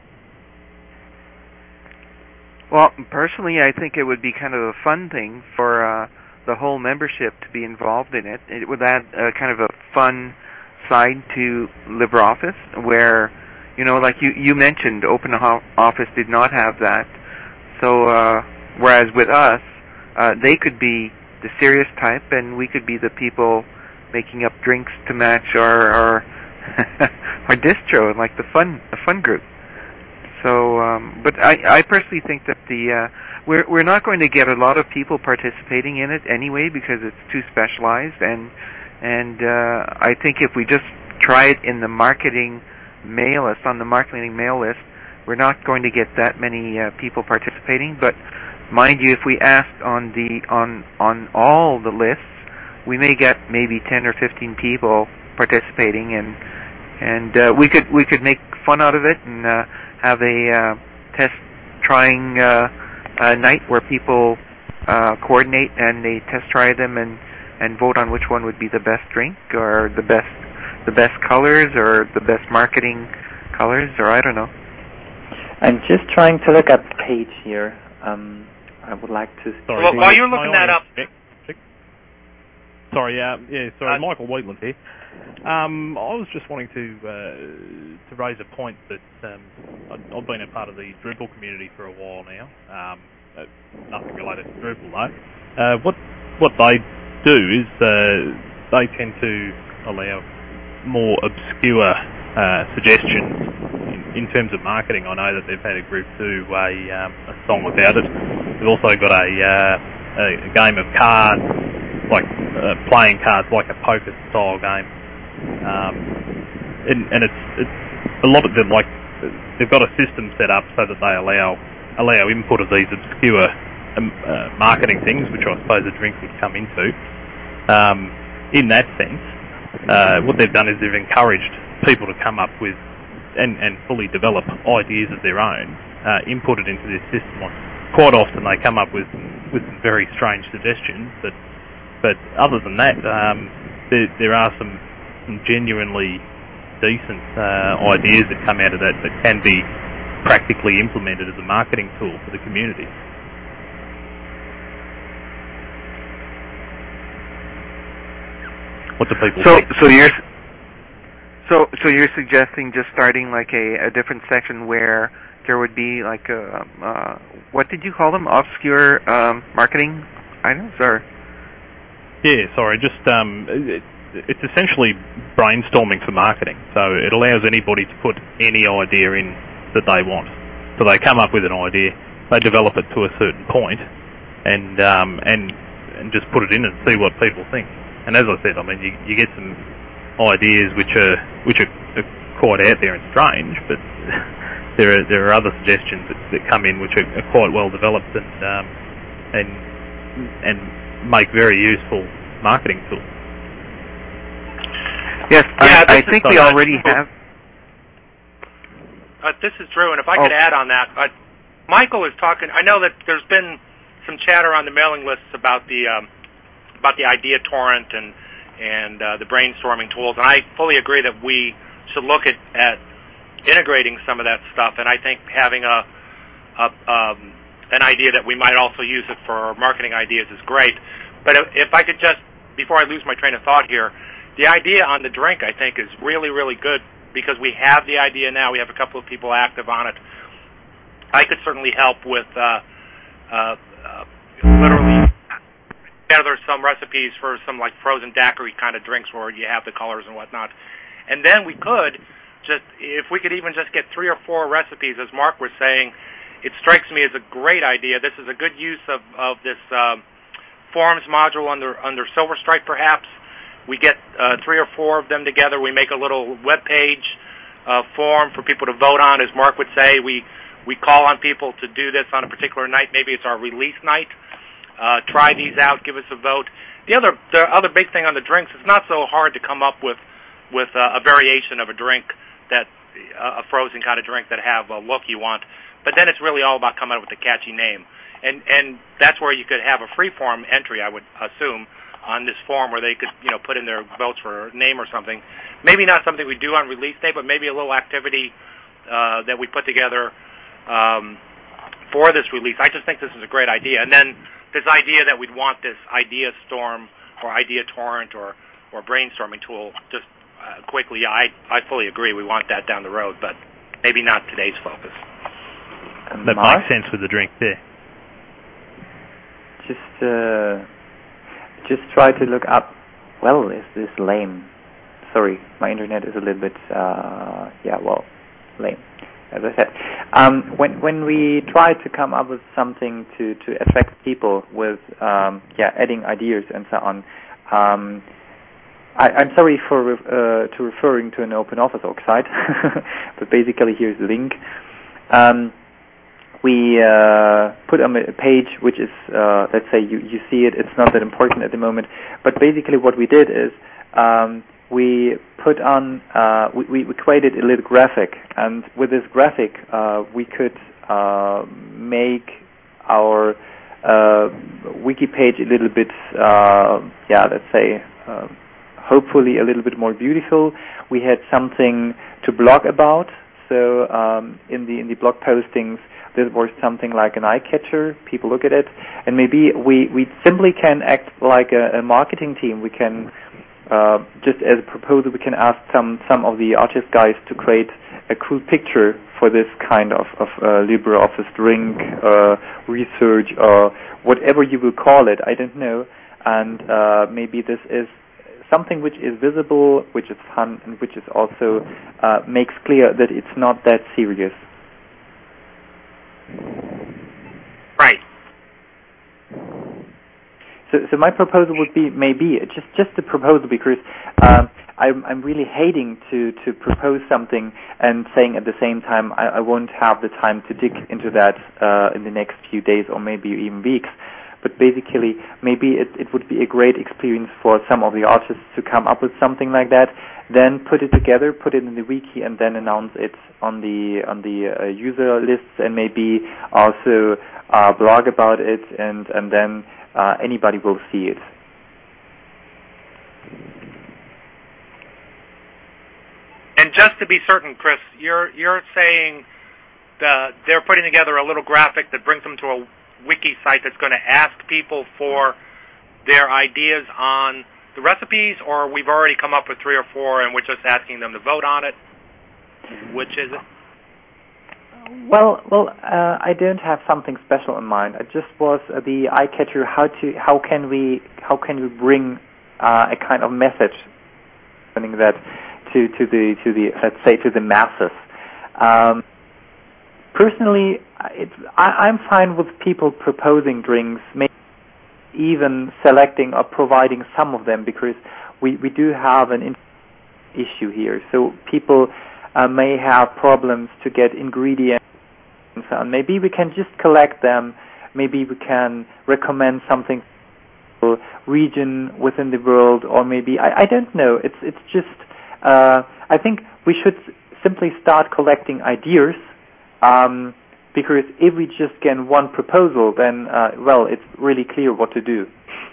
Well, personally, I think it would be kind of a fun thing for the whole membership to be involved in it. It would add kind of a fun side to LibreOffice, where, like you mentioned, OpenOffice did not have that. So, whereas with us, they could be the serious type, and we could be the people making up drinks to match our our distro, like the fun group. So, but I personally think that we're not going to get a lot of people participating in it anyway, because it's too specialized, and I think if we just try it in the marketing mail list, on the marketing mail list, we're not going to get that many people participating. But mind you, if we asked on all the lists, we may get maybe 10 or 15 people participating, and we could make fun out of it and have a test trying night where people coordinate and they test try them and vote on which one would be the best drink, or the best colors, or the best marketing colors, or I don't know. I'm just trying to look at the page here. I would like to... Sorry, while you're looking that up... Sorry, Michael Wheatland here. I was just wanting to raise a point that I've been a part of the Drupal community for a while now. Nothing related to Drupal though. What they do is they tend to allow more obscure suggestions in terms of marketing. I know that they've had a group do a song about it. They've also got a game of cards, like playing cards, like a poker style game, and it's a lot of them, like they've got a system set up so that they allow input of these obscure marketing things, which I suppose a drink would come into. In that sense, what they've done is they've encouraged people to come up with and fully develop ideas of their own, input it into this system. Quite often they come up with some very strange suggestions, but other than that, there are some genuinely decent ideas that come out of that can be practically implemented as a marketing tool for the community. What do people think? So you're suggesting just starting like a different section where there would be like what did you call them? Obscure marketing items, or? Yeah, sorry. Just it's essentially brainstorming for marketing. So it allows anybody to put any idea in that they want. So they come up with an idea, they develop it to a certain point, and just put it in and see what people think. And as I said, I mean, you get some ideas which are quite out there and strange, but there are other suggestions that come in which are quite well developed and make very useful marketing tools. Yes, I think we already have. This is Drew, and if I could add on that, Michael is talking. I know that there's been some chatter on the mailing lists about the idea torrent and the brainstorming tools, and I fully agree that we should look at integrating some of that stuff. And I think having an idea that we might also use it for marketing ideas is great. But if I could just, before I lose my train of thought here, the idea on the drink I think is really, really good, because we have the idea now. We have a couple of people active on it. I could certainly help with literally gather some recipes for some like frozen daiquiri kind of drinks where you have the colors and whatnot. And then we could just, if we could even just get 3 or 4 recipes, as Mark was saying, it strikes me as a great idea. This is a good use of this forums module under Silverstripe, perhaps. We get 3 or 4 of them together. We make a little web page form for people to vote on. As Mark would say, we call on people to do this on a particular night. Maybe it's our release night. Try these out. Give us a vote. The other big thing on the drinks, it's not so hard to come up with a variation of a drink, that a frozen kind of drink that have a look you want. But then it's really all about coming up with a catchy name. And that's where you could have a free-form entry, I would assume, on this form where they could, put in their votes for a name or something. Maybe not something we do on release day, but maybe a little activity that we put together for this release. I just think this is a great idea. And then this idea that we'd want this idea storm or idea torrent or brainstorming tool just quickly, I fully agree. We want that down the road, but maybe not today's focus. That makes sense with the drink there. Just try to look up. Well, is this lame? Sorry, my internet is a little bit lame, as I said. When we try to come up with something to attract people with adding ideas and so on, I'm sorry for referring to an open office org site, but basically here's the link. We put on a page which is, let's say you see it, it's not that important at the moment, but basically what we did is we put on, we created a little graphic, and with this graphic we could make our wiki page a little bit, let's say, hopefully a little bit more beautiful. We had something to blog about, so in the blog postings, this was something like an eye catcher. People look at it, and maybe we simply can act like a marketing team. We can just as a proposal, we can ask some of the artist guys to create a cool picture for this kind of LibreOffice drink research or whatever you will call it. I don't know, and maybe this is something which is visible, which is fun, and which is also makes clear that it's not that serious. Right. So my proposal would be maybe just a proposal, because I'm really hating to propose something and saying at the same time I won't have the time to dig into that in the next few days or maybe even weeks. But basically, maybe it would be a great experience for some of the artists to come up with something like that, then put it together, put it in the wiki, and then announce it on the user lists, and maybe also blog about it, and then anybody will see it. And just to be certain, Chris, you're saying they're putting together a little graphic that brings them to a wiki site that's going to ask people for their ideas on the recipes, or we've already come up with 3 or 4 and we're just asking them to vote on it? Which is it? Well, I don't have something special in mind. It just was the eye catcher. How can we bring a kind of message, sending that to the let's say to the masses. Personally, I'm fine with people proposing drinks, maybe even selecting or providing some of them, because we do have an issue here. So people may have problems to get ingredients, and maybe we can just collect them. Maybe we can recommend something for region within the world, or maybe I don't know. It's just I think we should simply start collecting ideas. Because if we just get one proposal, then it's really clear what to do.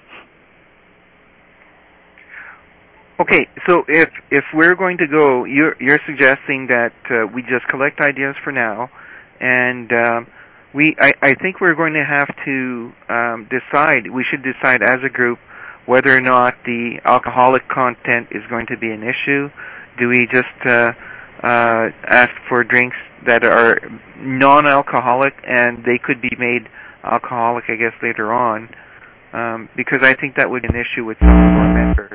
Okay, so if we're going to go, you're suggesting that we just collect ideas for now, and I think we're going to have to decide. We should decide as a group whether or not the alcoholic content is going to be an issue. Do we just ask for drinks that are non-alcoholic, and they could be made alcoholic, I guess, later on, because I think that would be an issue with some of our members.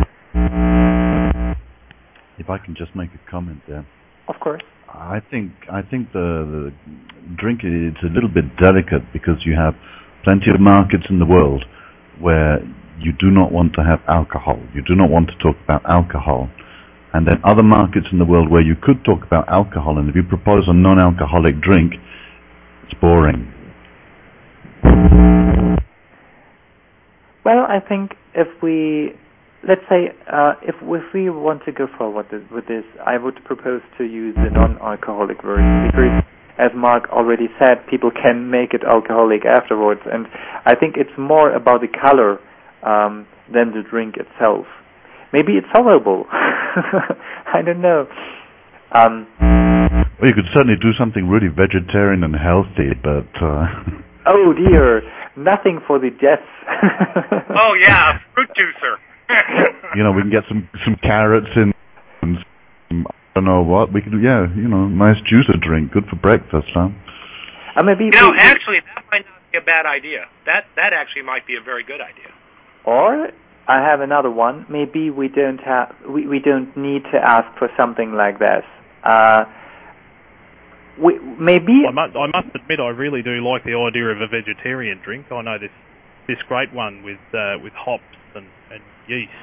If I can just make a comment there. Of course. I think the drink is a little bit delicate, because you have plenty of markets in the world where you do not want to have alcohol. You do not want to talk about alcohol. And then other markets in the world where you could talk about alcohol, and if you propose a non-alcoholic drink, it's boring. Well, I think if we, let's say, if we want to go forward with this, I would propose to use the non-alcoholic version, because, as Mark already said, people can make it alcoholic afterwards, and I think it's more about the color than the drink itself. Maybe it's tolerable. I don't know. Well, you could certainly do something really vegetarian and healthy, but... Oh dear, nothing for the deaf. Oh yeah, fruit juicer. You know, we can get some carrots in and some, I don't know what. We could, nice juicer drink, good for breakfast, huh? Maybe actually, that might not be a bad idea. That actually might be a very good idea. Or I have another one. Maybe we don't need to ask for something like this. Maybe I must admit, I really do like the idea of a vegetarian drink. I know this great one with hops and yeast.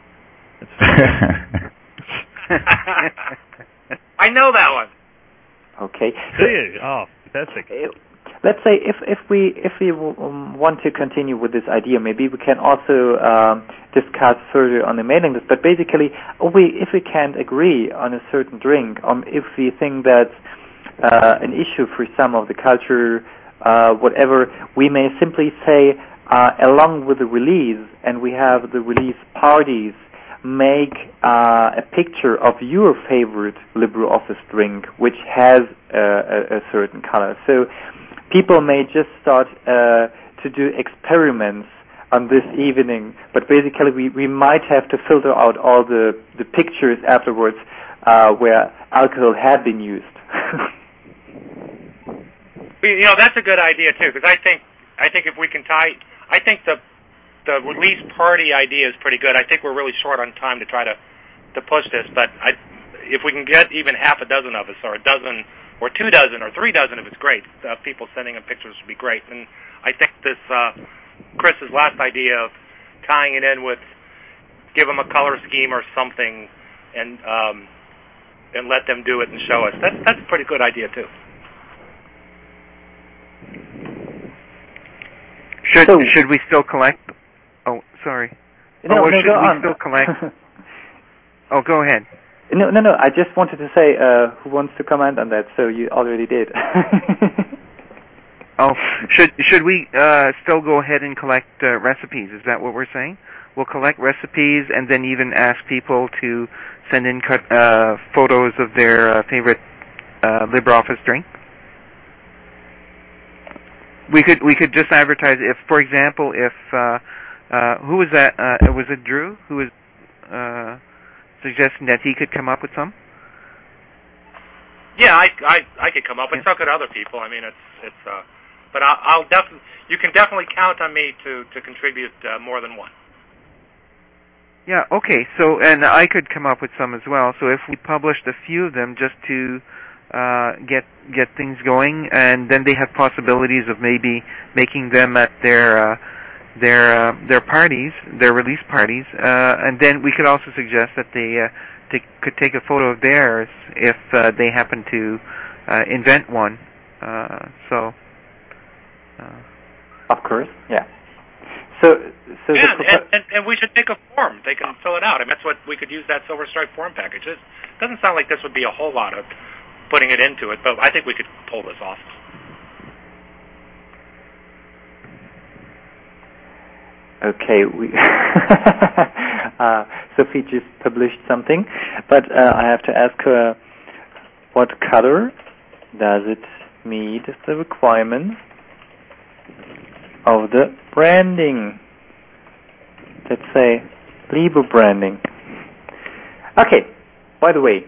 I know that one. Okay. Do you? Oh, fantastic. Let's say if we want to continue with this idea, maybe we can also discuss further on the mailing list. But basically, if we can't agree on a certain drink, if we think that's an issue for some of the culture, whatever, we may simply say, along with the release, and we have the release parties, make a picture of your favorite LibreOffice drink, which has a certain color. So people may just start to do experiments on this evening, but basically we might have to filter out all the pictures afterwards where alcohol had been used. That's a good idea too, because I think if we can I think the release party idea is pretty good. I think we're really short on time to try to push this, but if we can get even half a dozen of us, or a dozen, or 2 dozen, or 3 dozen, if it's great, people sending in pictures would be great. And I think this Chris's last idea of tying it in with give them a color scheme or something, and let them do it and show us. That's a pretty good idea too. Should we still collect? Oh, sorry. Should we still collect? Oh, go ahead. No. I just wanted to say who wants to comment on that. So you already did. Oh, should we still go ahead and collect recipes? Is that what we're saying? We'll collect recipes and then even ask people to send in photos of their favorite LibreOffice drink. We could just advertise if, for example, if who was that? Was it Drew who was suggesting that he could come up with some? Yeah, I could come up, and so could other people. I mean, it's but I'll definitely, you can definitely count on me to contribute more than one. Yeah. Okay. So, and I could come up with some as well. So if we published a few of them just to get things going, and then they have possibilities of maybe making them at their parties, their release parties, and then we could also suggest that they could take a photo of theirs if they happen to invent one. Of course, yeah. So and we should take a form. They can fill it out. I mean, that's what we could use that Silver Stripe form package. It doesn't sound like this would be a whole lot of putting it into it, but I think we could pull this off. Okay, Sophie just published something, but I have to ask her, what color does it meet the requirements of the branding? Let's say Libre branding. Okay, by the way,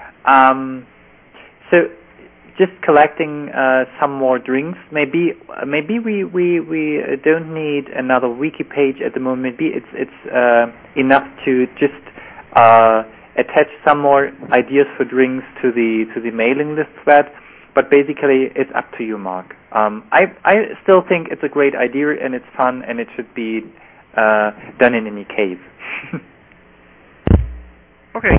so just collecting some more drinks. Maybe we don't need another wiki page at the moment. Maybe it's enough to just attach some more ideas for drinks to the mailing list thread. But basically, it's up to you, Mark. I still think it's a great idea and it's fun and it should be done in any case. Okay.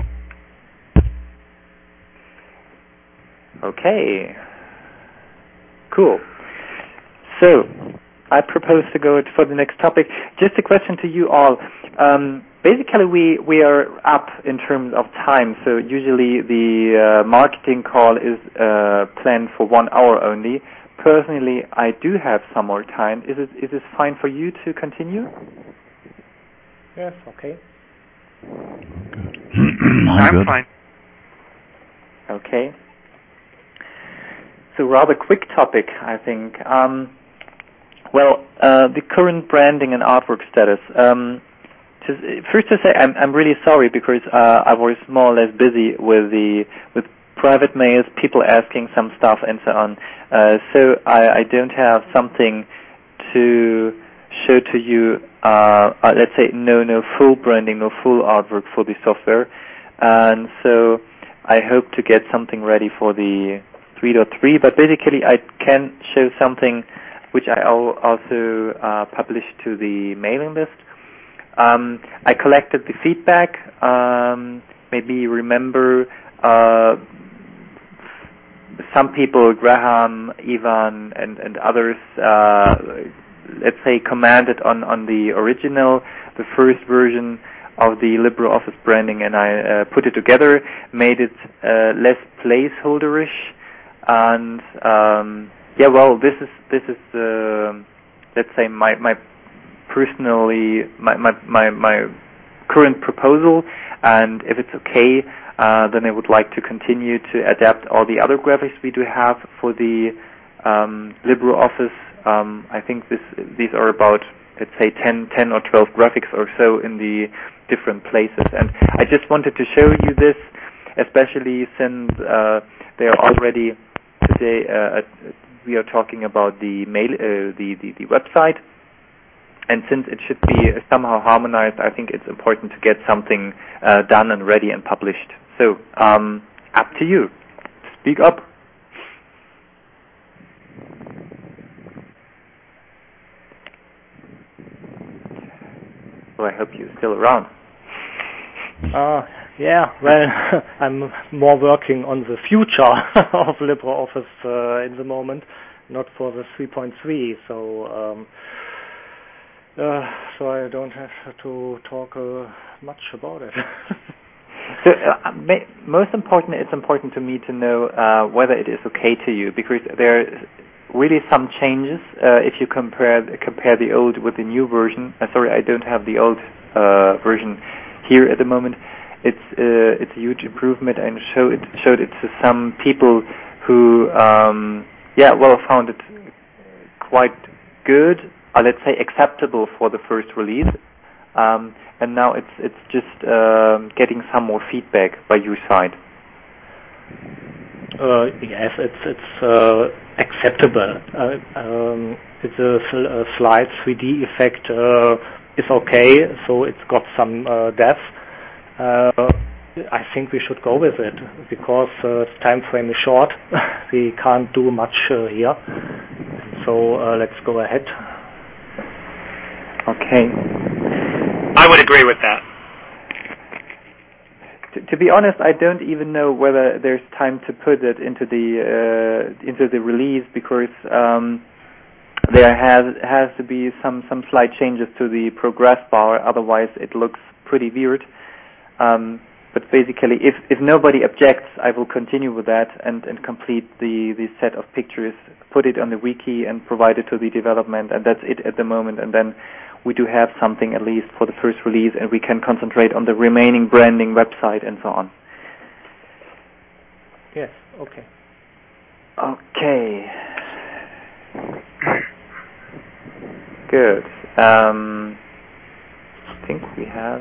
Okay. Cool. So, I propose to go for the next topic. Just a question to you all. Basically, we are up in terms of time, so usually the marketing call is planned for 1 hour only. Personally, I do have some more time. Is this fine for you to continue? Yes, okay. I'm good. fine. Okay. So rather quick topic, I think. The current branding and artwork status. First to say, I'm really sorry because I was more or less busy with private mails, people asking some stuff and so on. So I don't have something to show to you. Let's say no full branding, no full artwork for the software, and so I hope to get something ready for the 3.3. But basically, I can show something which I also published to the mailing list. I collected the feedback. Maybe you remember some people, Graham, Ivan, and others, let's say, commented on the original, the first version of the LibreOffice branding, and I put it together, made it less placeholderish, and this is let's say my personally my current proposal, and if it's okay, then I would like to continue to adapt all the other graphics we do have for the LibreOffice. I think these are about, let's say, 10 or 12 graphics or so in the different places, and I just wanted to show you this, especially since they are already today. We are talking about the the website. And since it should be somehow harmonized, I think it's important to get something done and ready and published. So, up to you. Speak up. Well, I hope you're still around. Yeah, well, I'm more working on the future of LibreOffice in the moment, not for the 3.3, so I don't have to talk much about it. So, most important, it's important to me to know whether it is okay to you, because there are really some changes if you compare the old with the new version. Sorry, I don't have the old version here at the moment. It's a huge improvement, and showed it to some people who found it quite good. Let's say acceptable for the first release, and now it's just getting some more feedback by your side. Yes, it's acceptable. It's a slight 3D effect is okay, so it's got some depth. I think we should go with it because time frame is short. We can't do much here, so let's go ahead. Okay. I would agree with that. To be honest, I don't even know whether there's time to put it into the release, because there has to be some slight changes to the progress bar. Otherwise, it looks pretty weird. But basically, if nobody objects, I will continue with that and complete the set of pictures, put it on the wiki, and provide it to the development, and that's it at the moment. And then we do have something at least for the first release, and we can concentrate on the remaining branding, website, and so on. Yes, okay. Okay. Good. I think we have...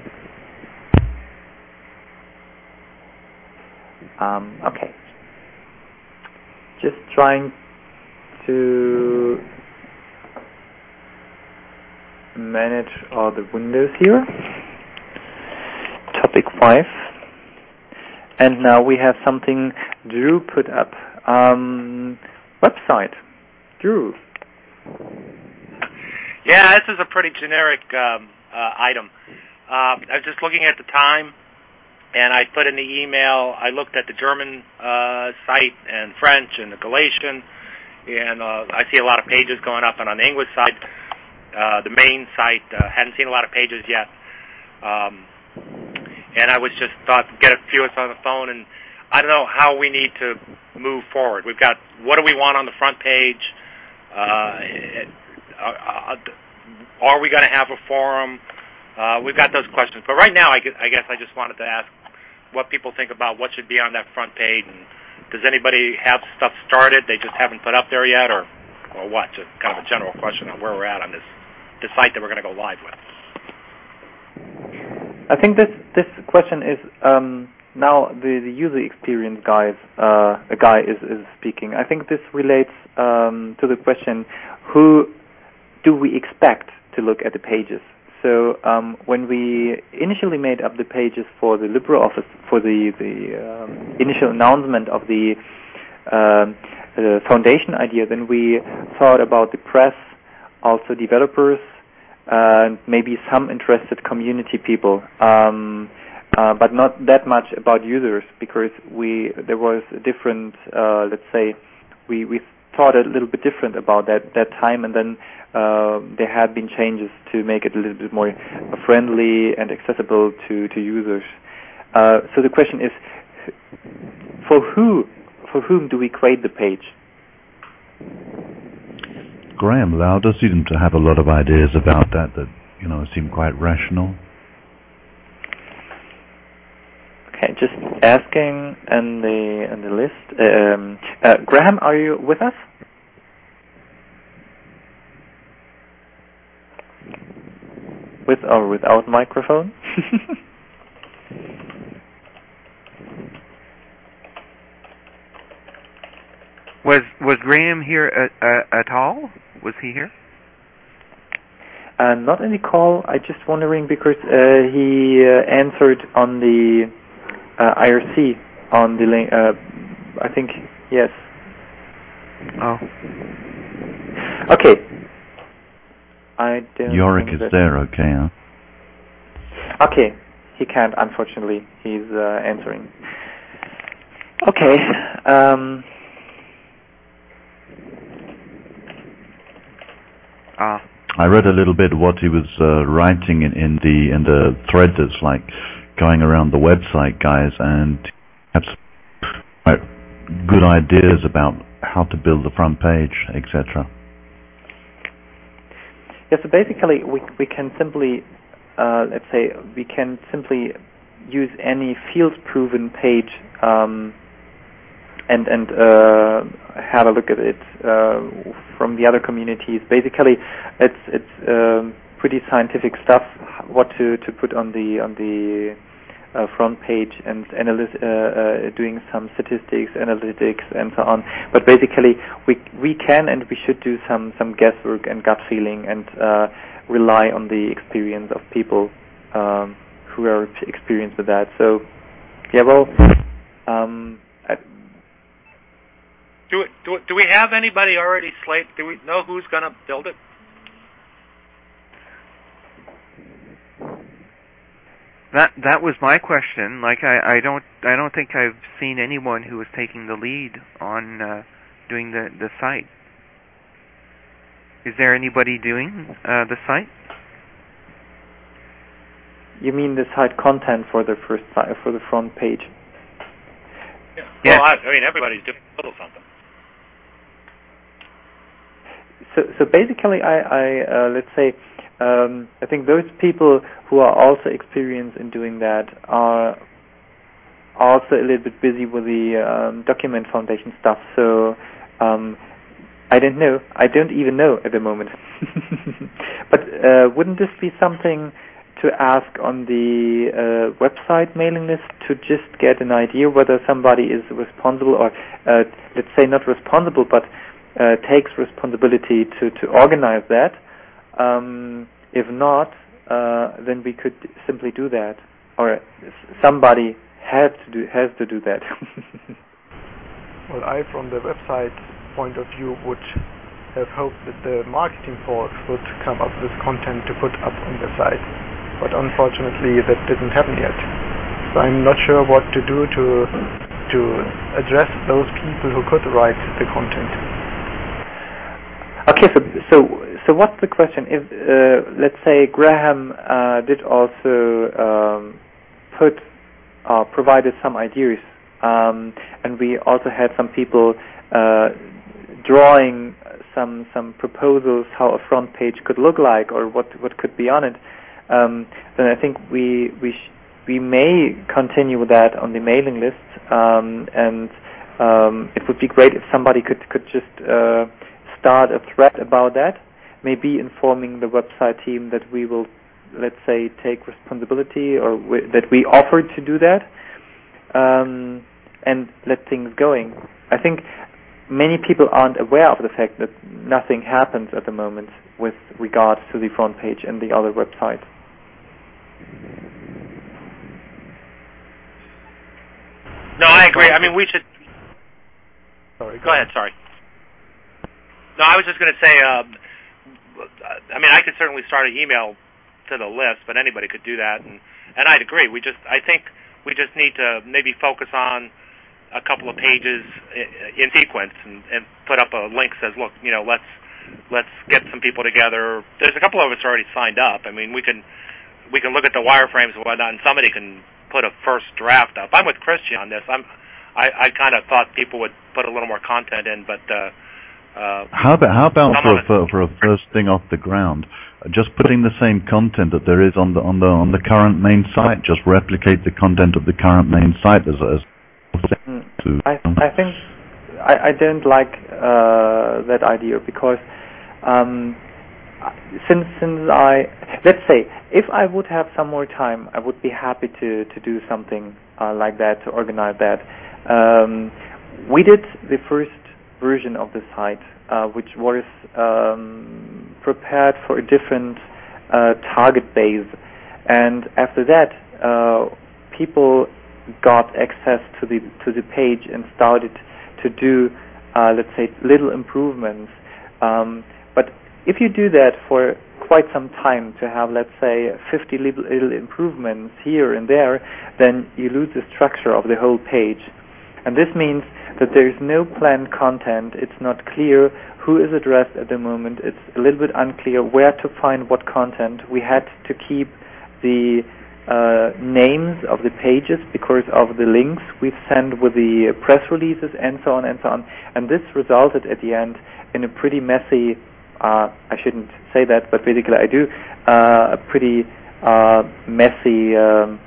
okay. Just trying to manage all the windows here. Topic 5. And now we have something Drew put up. Website. Drew. Yeah, this is a pretty generic item. I was just looking at the time, and I put in the email, I looked at the German site and French and the Galician, and I see a lot of pages going up, and on the English side, the main site, hadn't seen a lot of pages yet. And I was just thought get a few of us on the phone, and I don't know how we need to move forward. We've got, what do we want on the front page? Are we going to have a forum? we've got those questions. But right now, I guess I just wanted to ask what people think about what should be on that front page, and does anybody have stuff started they just haven't put up there yet, or what? Just kind of a general question on where we're at on this site that we're going to go live with. I think this question is now the user experience guy is speaking. I think this relates to the question, who do we expect to look at the pages? So when we initially made up the pages for the LibreOffice, for the initial announcement of the foundation idea, then we thought about the press, also developers, and maybe some interested community people, but not that much about users, because there was a different, let's say, we thought a little bit different about that time, and then there had been changes to make it a little bit more friendly and accessible to users. So the question is, for whom do we create the page? Graham Lauder seemed to have a lot of ideas about that seem quite rational. Okay, just asking in the list. Graham, are you with us? With or without microphone? Was Graham here at all? Was he here? Not in the call. I just wondering because he answered on the IRC on the link. I think yes. Oh. Okay. I don't. Yorick is there, okay? Huh? Okay. He can't, unfortunately. He's answering. Okay. I read a little bit what he was writing in the thread that's like going around the website, guys, and have quite good ideas about how to build the front page, etc. Yeah, so basically we can simply, let's say, we can simply use any field-proven page and have a look at it from the other communities. Basically, it's pretty scientific stuff. What to put on the front page, and doing some statistics, analytics, and so on. But basically, we can and we should do some guesswork and gut feeling, and rely on the experience of people who are experienced with that. So, yeah, well. Do we have anybody already slated? Do we know who's going to build it? That was my question. Like I don't think I've seen anyone who was taking the lead on doing the site. Is there anybody doing the site? You mean the site content for the front page? Yeah. Well, I mean, everybody's doing a little something. So basically, I let's say, I think those people who are also experienced in doing that are also a little bit busy with the document foundation stuff. So I don't know. I don't even know at the moment. But wouldn't this be something to ask on the website mailing list, to just get an idea whether somebody is responsible, or let's say not responsible, but takes responsibility to organize that? If not, then we could simply do that, or somebody has to do that. Well, I, from the website point of view, would have hoped that the marketing folks would come up with content to put up on the site, but unfortunately that didn't happen yet. So I'm not sure what to do to address those people who could write the content. Okay, so what's the question? If let's say Graham did also provided some ideas, and we also had some people drawing some proposals how a front page could look like, or what could be on it. then I think we may continue with that on the mailing list, and it would be great if somebody could just start a thread about that, maybe informing the website team that we will, let's say, take responsibility, or that we offered to do that, and let things going. I think many people aren't aware of the fact that nothing happens at the moment with regards to the front page and the other websites. No, I agree. I mean, we should... Sorry. Go ahead, sorry. No, I was just going to say, I mean, I could certainly start an email to the list, but anybody could do that, and I'd agree. I think we just need to maybe focus on a couple of pages in sequence and put up a link that says, look, let's get some people together. There's a couple of us already signed up. I mean, we can look at the wireframes and whatnot, and somebody can put a first draft up. I'm with Christian on this. I kind of thought people would put a little more content in, but how about for a first thing off the ground, just putting the same content that there is on the current main site, just replicate the content of the current main site as I think I don't like that idea, because since let's say, if I would have some more time, I would be happy to do something like that, to organize that. We did the first version of the site, which was prepared for a different target base, and after that, people got access to the page and started to do, let's say, little improvements. But if you do that for quite some time, to have, let's say, 50 little improvements here and there, then you lose the structure of the whole page. And this means that there is no planned content. It's not clear who is addressed at the moment. It's a little bit unclear where to find what content. We had to keep the names of the pages because of the links we send with the press releases, and so on and so on. And this resulted at the end in a pretty messy, I shouldn't say that, but basically I do, a pretty messy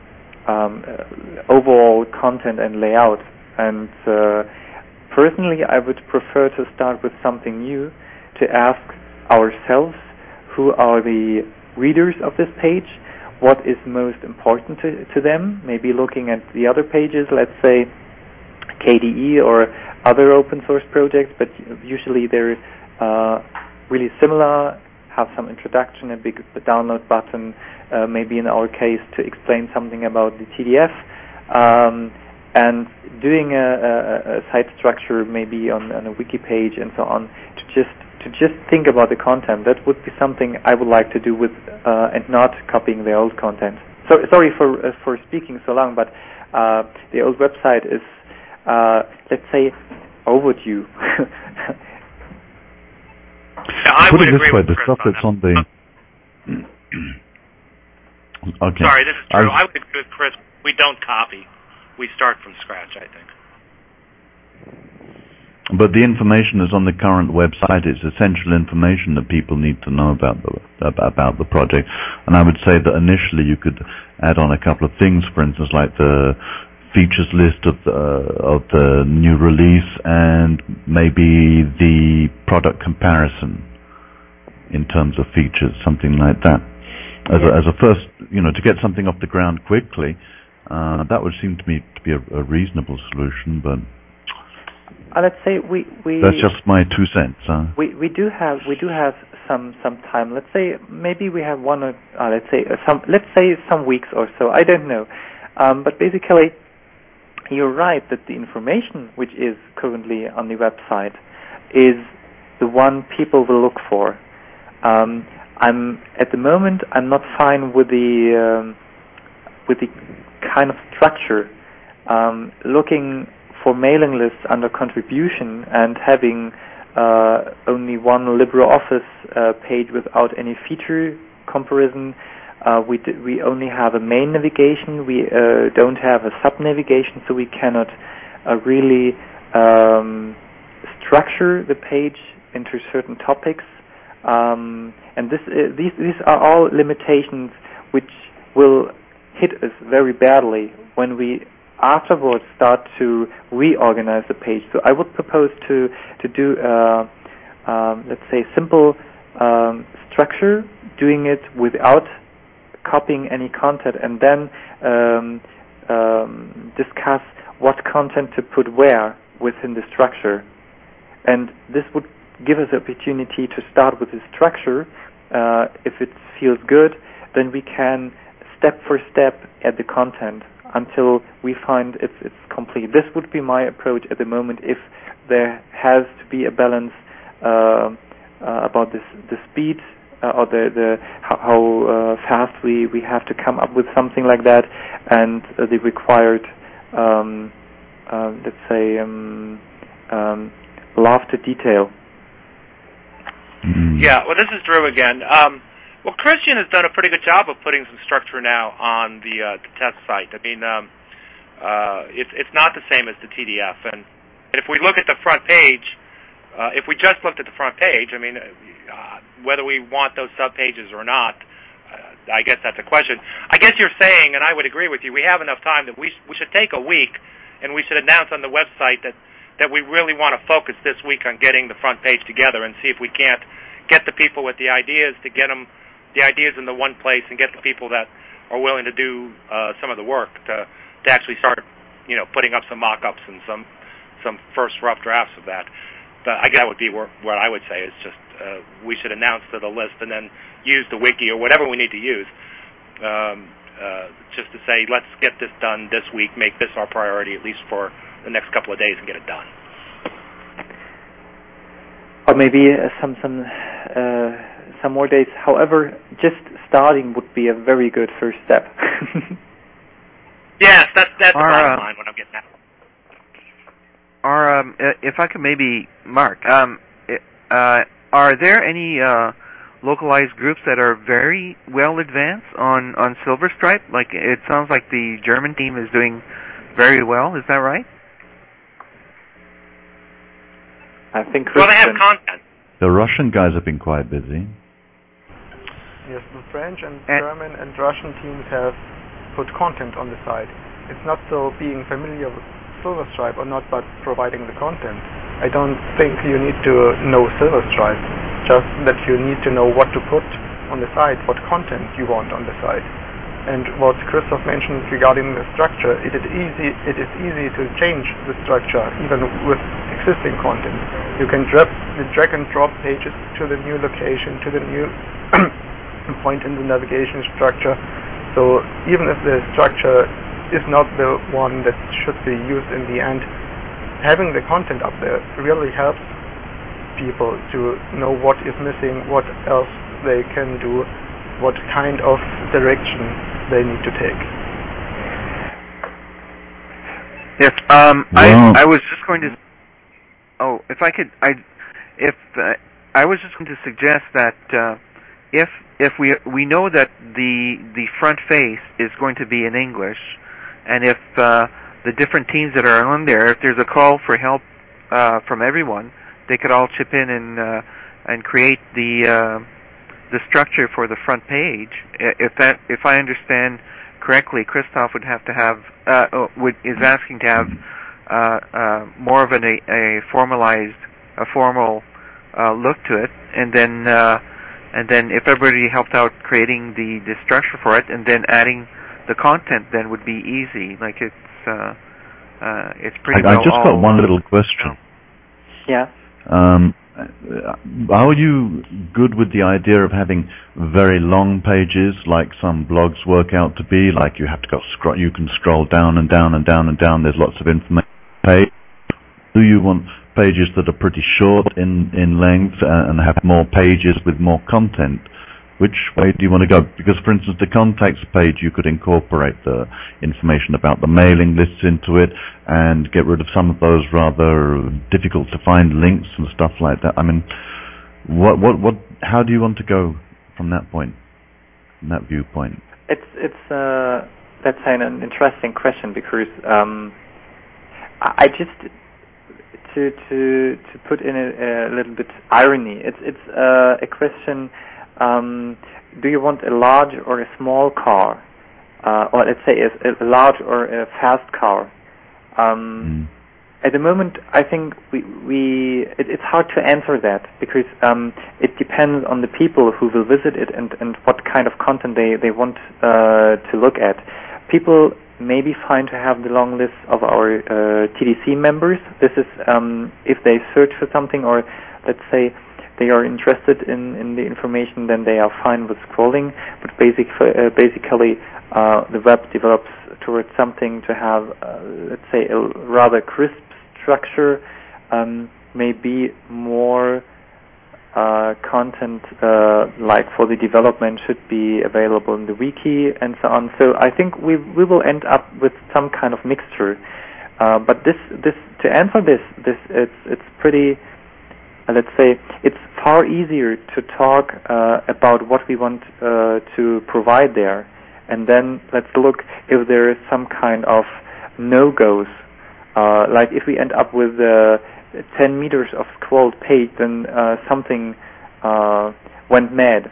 overall content and layout. And personally, I would prefer to start with something new, to ask ourselves who are the readers of this page, what is most important to them, maybe looking at the other pages, let's say KDE or other open source projects, but usually they're really similar, have some introduction, a big download button, maybe in our case to explain something about the TDF, and doing a site structure maybe on a wiki page and so on, to just think about the content. That would be something I would like to do with, and not copying the old content. So sorry for speaking so long, but the old website is, let's say, overdue. I Put would it this agree way, with the Chris stuff on that's that. on the... Okay. Sorry, this is true. I would agree with Chris. We don't copy. We start from scratch, I think. But the information that's on the current website is essential information that people need to know about the project. And I would say that initially you could add on a couple of things, for instance, like the features list of the new release, and maybe the product comparison in terms of features, something like that. As a first, to get something off the ground quickly, that would seem to me to be a reasonable solution, but let's say we that's just my 2 cents. We do have some time. Let's say maybe we have one or let's say some weeks or so. I don't know, but basically, you're right that the information which is currently on the website is the one people will look for. At the moment I'm not fine with the kind of structure. Looking for mailing lists under contribution and having only one LibreOffice page without any feature comparison. We only have a main navigation. We don't have a sub-navigation, so we cannot really structure the page into certain topics. And these are all limitations which will hit us very badly when we afterwards start to reorganize the page. So I would propose to do let's say simple structure, doing it without copying any content, and then discuss what content to put where within the structure. And this would give us the opportunity to start with the structure. If it feels good, then we can step for step add the content until we find it's complete. This would be my approach at the moment. If there has to be a balance about the speed or the how fast we have to come up with something like that, and the required let's say love to detail. Yeah, well, this is Drew again. Well, Christian has done a pretty good job of putting some structure now on the test site. I mean, it's not the same as the TDF, and if we look at the front page, if we just looked at the front page, I mean, whether we want those subpages or not, I guess that's a question. I guess you're saying, and I would agree with you, we have enough time that we should take a week, and we should announce on the website that we really want to focus this week on getting the front page together and see if we can't get the people with the ideas to get them the ideas in the one place and get the people that are willing to do some of the work to actually start, putting up some mock-ups and some first rough drafts of that. But I guess that would be what I would say is just we should announce to the list and then use the wiki or whatever we need to use just to say, let's get this done this week, make this our priority at least for the next couple of days and get it done. Or maybe some more days. However, just starting would be a very good first step. Yes, that's the bottom line what I'm getting at. If I could maybe, Mark, are there any localized groups that are very well advanced on Silver Stripe? Like, it sounds like the German team is doing very well. Is that right? I think well, they have content. The Russian guys have been quite busy. Yes, the French and German and Russian teams have put content on the site. It's not so being familiar with Silverstripe or not, but providing the content. I don't think you need to know Silverstripe, just that you need to know what to put on the site, what content you want on the site. And what Christoph mentioned regarding the structure, it is easy to change the structure even with existing content. You can drag and drop pages to the new location, to the new point in the navigation structure. So even if the structure is not the one that should be used in the end, having the content up there really helps people to know what is missing, what else they can do, what kind of direction they need to take. Yes, I was just going to. Oh, if I could, I was just going to suggest that if we know that the front face is going to be in English, and if the different teams that are on there, if there's a call for help from everyone, they could all chip in and create the structure for the front page. If I understand correctly, Christoph would have to have is asking to have more of a formal look to it, and then if everybody helped out creating the structure for it, and then adding the content, then would be easy. Like it's pretty. I just got one little question. Yeah. Are you good with the idea of having very long pages, like some blogs work out to be? Like you have to you can scroll down and down and down and down. There's lots of information. Do you want pages that are pretty short in length and have more pages with more content? Which way do you want to go? Because, for instance, the contacts page, you could incorporate the information about the mailing lists into it and get rid of some of those rather difficult to find links and stuff like that. I mean, how do you want to go from that point, from that viewpoint? It's that's an interesting question, because I just to put in a little bit irony. It's a question do you want a large or a small car? Or let's say a large or a fast car? At the moment, I think it's hard to answer that because it depends on the people who will visit it and what kind of content they want to look at. People may be fine to have the long list of our TDC members. This is if they search for something, or let's say they are interested in the information, then they are fine with scrolling. But basically, the web develops towards something to have, let's say, a rather crisp structure, maybe more content like for the development should be available in the wiki and so on. So I think we will end up with some kind of mixture. But this to answer this it's pretty. Let's say it's far easier to talk about what we want to provide there, and then let's look if there is some kind of no-goes. Like if we end up with 10 meters of scrolled page, then something went mad.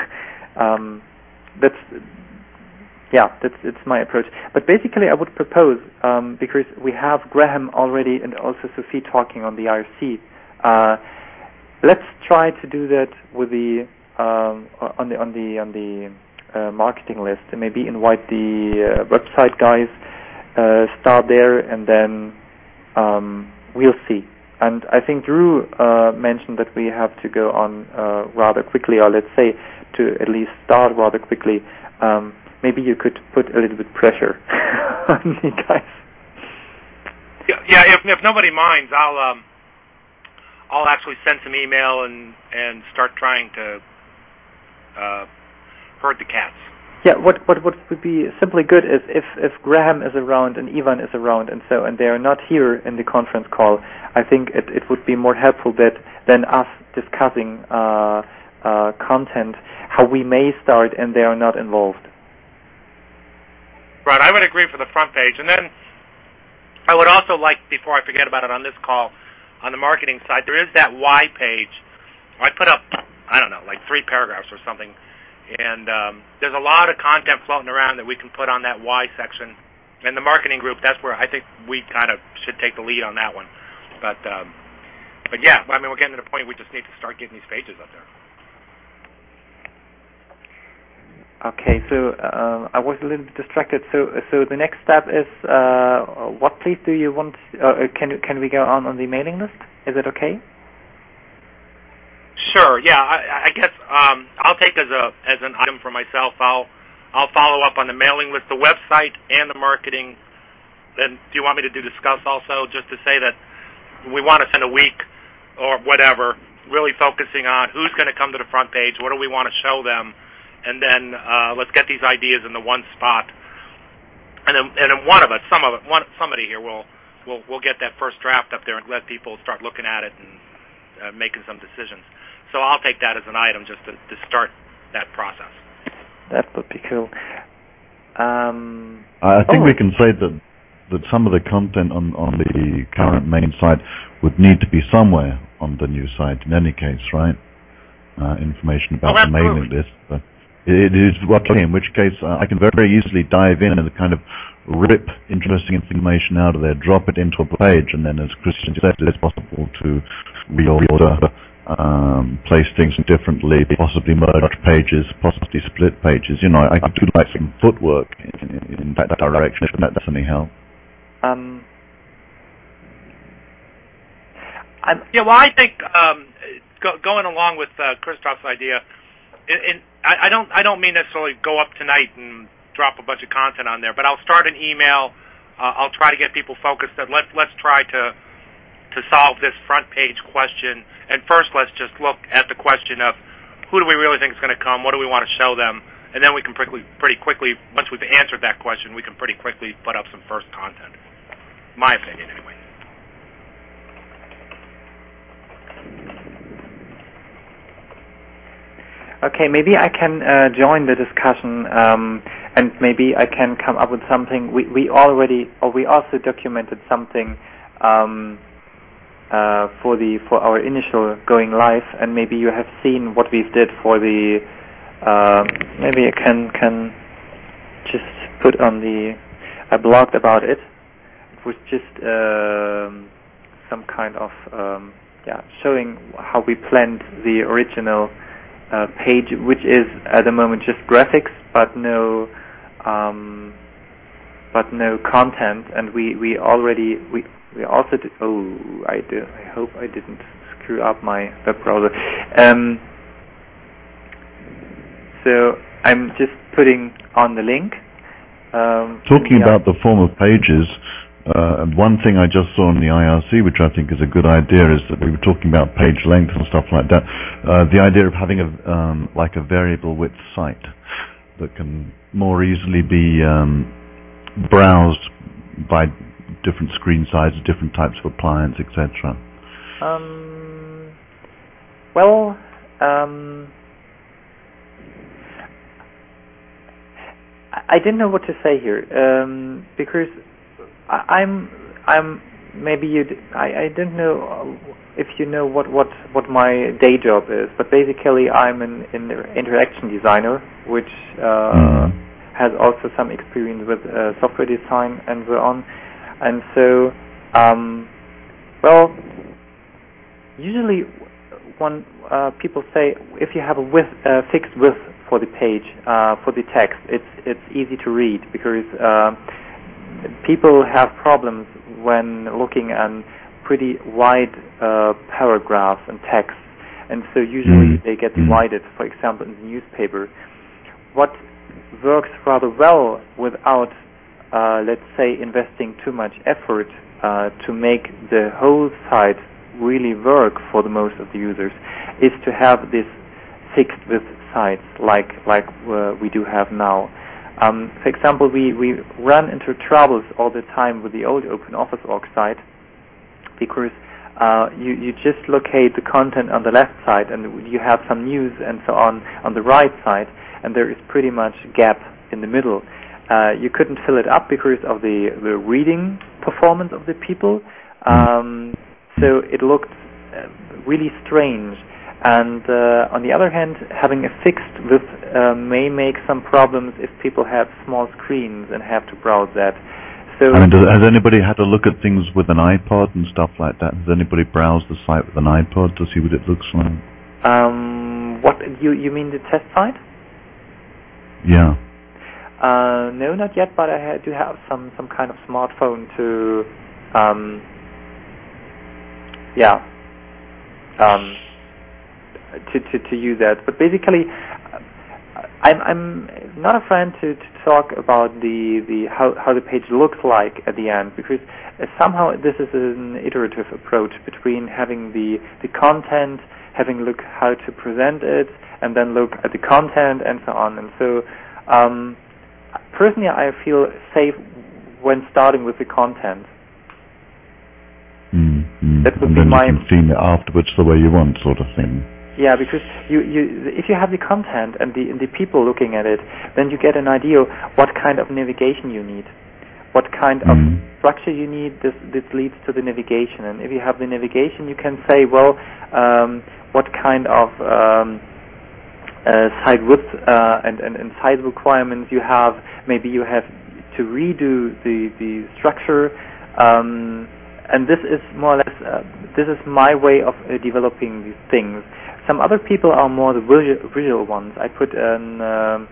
That's my approach. But basically, I would propose because we have Graham already and also Sophie talking on the IRC. Let's try to do that with the on the marketing list, and maybe invite the website guys. Start there, and then we'll see. And I think Drew mentioned that we have to go on rather quickly, or let's say to at least start rather quickly. Maybe you could put a little bit pressure on me guys. Yeah. If nobody minds, I'll actually send some email and start trying to herd the cats. Yeah, what would be simply good is if Graham is around and Ivan is around and they are not here in the conference call, I think it would be more helpful than us discussing content, how we may start and they are not involved. Right, I would agree for the front page. And then I would also like, before I forget about it on this call, on the marketing side, there is that Y page. I put up, I don't know, like 3 paragraphs or something. And there's a lot of content floating around that we can put on that Y section. And the marketing group, that's where I think we kind of should take the lead on that one. But yeah, I mean, we're getting to the point we just need to start getting these pages up there. Okay, so I was a little bit distracted. So the next step is what please do you want? Can we go on the mailing list? Is it okay? Sure. Yeah, I guess I'll take as an item for myself. I'll follow up on the mailing list, the website, and the marketing. Then, do you want me to discuss also just to say that we want to spend a week or whatever really focusing on who's going to come to the front page, what do we want to show them, and then let's get these ideas in the one spot. And then somebody here will get that first draft up there and let people start looking at it and making some decisions. So I'll take that as an item just to start that process. That would be cool. I think we can say that some of the content on the current main site would need to be somewhere on the new site in any case, right? Information about the mailing list. But it is in which case I can very easily dive in and kind of rip interesting information out of there, drop it into a page, and then, as Christian said, it's possible to reorder, place things differently, possibly merge pages, possibly split pages. You know, I do like some footwork in that direction, if that's any help. I think going along with Christoph's idea, I don't mean necessarily go up tonight and drop a bunch of content on there, but I'll start an email. I'll try to get people focused. Let's try to solve this front page question. And first, let's just look at the question of who do we really think is going to come? What do we want to show them? And then we can pretty quickly, once we've answered that question, we can pretty quickly put up some first content. My opinion, anyway. Okay, maybe I can join the discussion, and maybe I can come up with something. We also documented something for our initial going live, and maybe you have seen what we've did for the. Maybe I can just put on the. I blogged about it. It was just some kind of showing how we planned the original page, which is at the moment just graphics, but no content. And we also did. Oh, I hope I didn't screw up my web browser. So I'm just putting on the link. Talking about the form of pages, one thing I just saw in the IRC, which I think is a good idea, is that we were talking about page length and stuff like that. The idea of having a variable width site that can more easily be browsed by different screen sizes, different types of appliance, etc. I didn't know what to say here, because I'm maybe I don't know if you know what my day job is, but basically I'm an interaction designer, which has also some experience with software design and so on. And so, usually when people say if you have a fixed width for the page, for the text, it's easy to read, because people have problems when looking at pretty wide paragraphs and text, and so usually they get divided, for example, in the newspaper. What works rather well without, let's say, investing too much effort to make the whole site really work for the most of the users, is to have this fixed width sites like we do have now. For example, we run into troubles all the time with the old OpenOffice.org site, because you just locate the content on the left side, and you have some news and so on the right side, and there is pretty much a gap in the middle. You couldn't fill it up because of the reading performance of the people, so it looked really strange. And on the other hand, having a fixed width may make some problems if people have small screens and have to browse that. So, I mean, has anybody had a look at things with an iPod and stuff like that? Has anybody browsed the site with an iPod to see what it looks like? What you mean the test site? Yeah. No, not yet, but I do have some kind of smartphone to to use that. But basically, I'm not a fan to talk about how the page looks like at the end, because somehow this is an iterative approach between having the content, having a look how to present it, and then look at the content and so on. And so personally, I feel safe when starting with the content. That would and be then my. You can theme it afterwards the way you want, sort of thing. Yeah, because if you have the content and the people looking at it, then you get an idea what kind of navigation you need, what kind of structure you need. This leads to the navigation, and if you have the navigation, you can say, well, what kind of site width and size requirements you have. Maybe you have to redo the structure. And this is more or less, this is my way of developing these things. Some other people are more the visual ones. I put the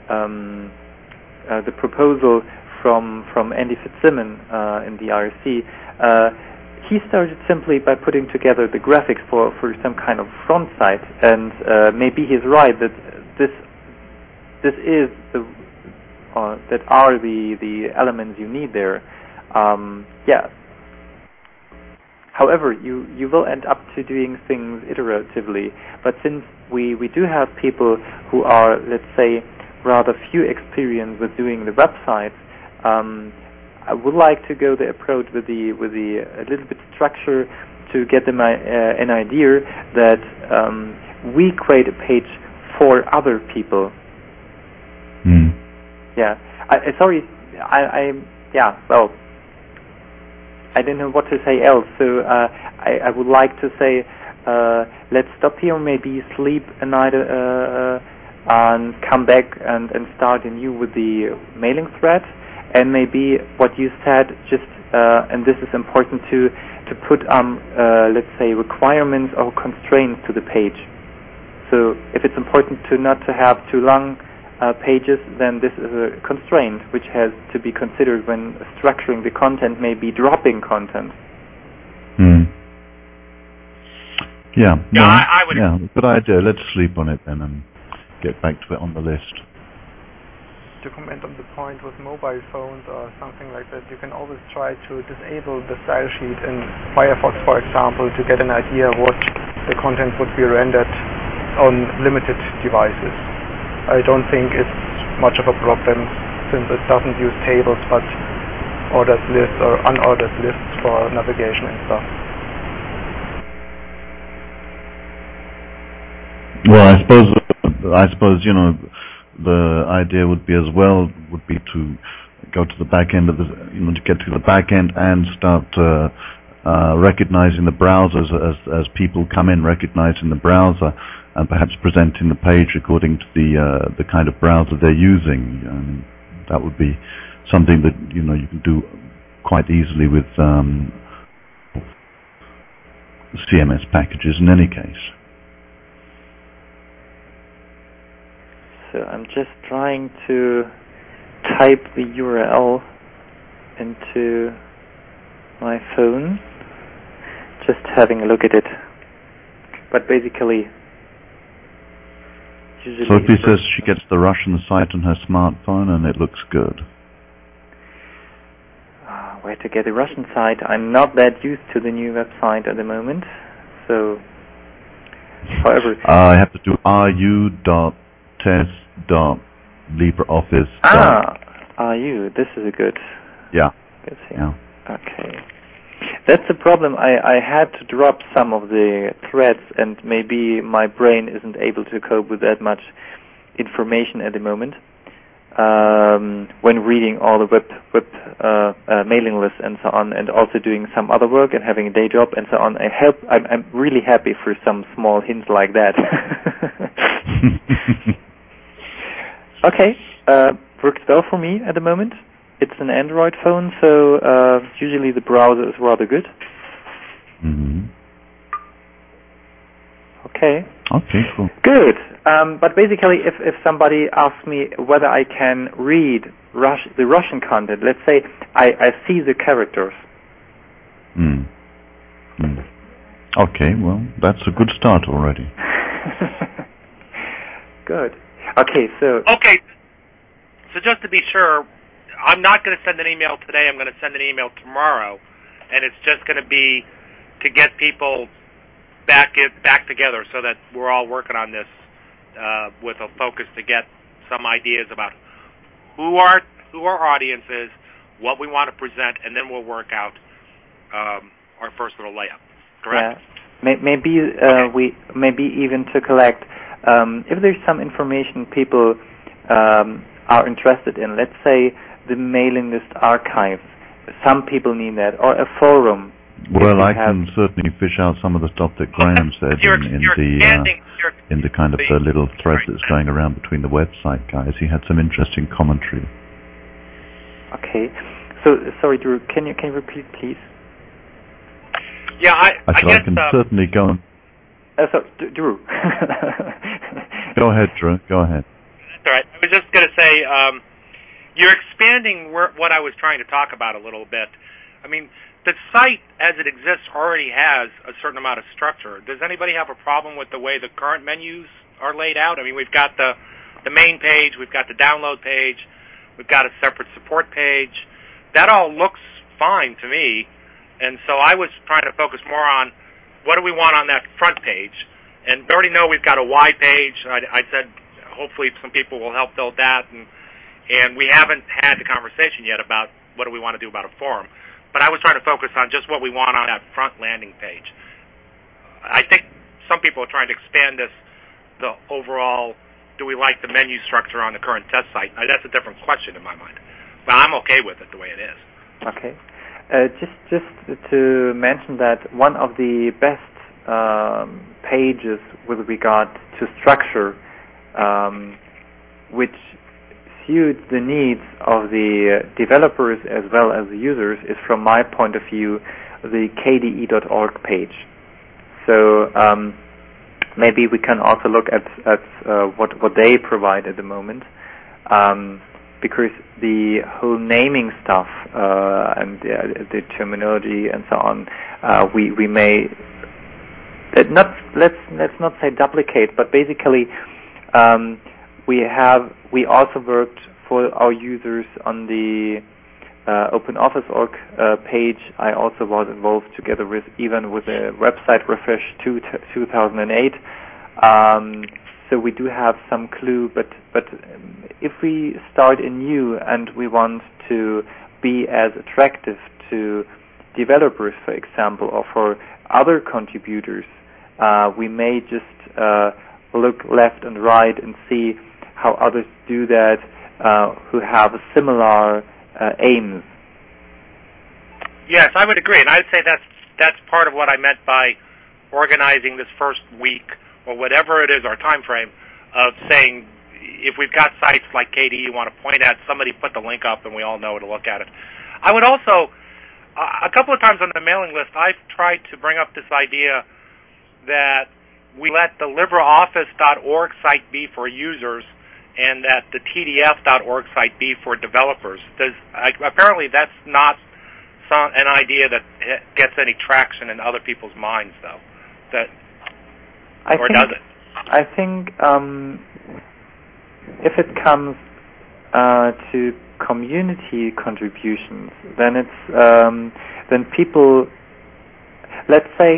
proposal from Andy Fitzsimmons in the IRC. He started simply by putting together the graphics for some kind of front site, and maybe he's right that this is that are the elements you need there. Yeah. However, you will end up to doing things iteratively. But since we do have people who are, let's say, rather few experienced with doing the websites, I would like to go the approach with a little bit structure to get them an idea that we create a page for other people. Yeah. I don't know what to say else. So I would like to say, let's stop here, maybe sleep a night, and come back and start anew with the mailing thread. And maybe what you said, just and this is important to put let's say requirements or constraints to the page. So if it's important not to have too long pages, then this is a constraint which has to be considered when structuring the content, maybe dropping content. Yeah, I would. Yeah, good idea. Let's sleep on it then and get back to it on the list. To comment on the point with mobile phones or something like that, you can always try to disable the style sheet in Firefox, for example, to get an idea what the content would be rendered on limited devices. I don't think it's much of a problem since it doesn't use tables but ordered lists or unordered lists for navigation and stuff. Well, I suppose the idea would be to go to the back end of the, to get to the back end and start recognizing the browsers as people come in, recognizing the browser, and perhaps presenting the page according to the kind of browser they're using. I mean, that would be something that you can do quite easily with CMS packages in any case. So I'm just trying to type the URL into my phone, just having a look at it. But basically, usually... Sophie says she gets the Russian site on her smartphone and it looks good. Where to get a Russian site? I'm not that used to the new website at the moment. So, however... I have to do ru.test.libreoffice. RU. This is a good... Yeah. Good thing. Yeah. Okay. That's the problem. I had to drop some of the threads, and maybe my brain isn't able to cope with that much information at the moment. When reading all the web mailing lists and so on, and also doing some other work and having a day job and so on, I'm really happy for some small hints like that. Okay, works well for me at the moment. It's an Android phone, so usually the browser is rather good. Mm-hmm. Okay. Okay, cool. Good. But basically, if somebody asks me whether I can read the Russian content, let's say I see the characters. Okay, well, that's a good start already. Good. Okay, so just to be sure, I'm not going to send an email today. I'm going to send an email tomorrow, and it's just going to be to get people back together so that we're all working on this with a focus to get some ideas about who our audience is, what we want to present, and then we'll work out our first little layup. Correct? Yeah. Maybe even to collect if there's some information people are interested in. Let's say the mailing list archive. Some people need that, or a forum. Well, I can certainly fish out some of the stuff that Graham said in the kind of the little thread that's going around between the website guys. He had some interesting commentary. Okay. So, sorry, Drew, can you repeat, please? Yeah, I can certainly go on. Drew. Go ahead, Drew. Go ahead. That's all right. I was just going to say, you're expanding what I was trying to talk about a little bit. I mean, the site as it exists already has a certain amount of structure. Does anybody have a problem with the way the current menus are laid out? I mean, we've got the main page, we've got the download page, we've got a separate support page. That all looks fine to me, and so I was trying to focus more on what do we want on that front page. And we already know we've got a Y page. I said hopefully some people will help build that, and we haven't had the conversation yet about what do we want to do about a forum. But I was trying to focus on just what we want on that front landing page. I think some people are trying to expand the overall, do we like the menu structure on the current test site? That's a different question in my mind. But I'm okay with it the way it is. Okay. Just to mention that one of the best pages with regard to structure, which suits the needs of the developers as well as the users, is, from my point of view, the kde.org page. So maybe we can also look at what they provide at the moment, because the whole naming stuff and the terminology and so on, we may let's not say duplicate, but basically we also worked for our users on the OpenOffice.org page. I also was involved together with a website refresh 2008. So we do have some clue, but if we start anew and we want to be as attractive to developers, for example, or for other contributors, we may just look left and right and see how others do that who have similar aims. Yes, I would agree, and I would say that's part of what I meant by organizing this first week or whatever it is, our time frame, of saying if we've got sites like KDE you want to point at, somebody put the link up and we all know to look at it. I would also, a couple of times on the mailing list, I've tried to bring up this idea that we let the LibreOffice.org site be for users and that the TDF.org site be for developers. Apparently that's not an idea that gets any traction in other people's minds, though. Does it? I think if it comes to community contributions, then it's then people, let's say,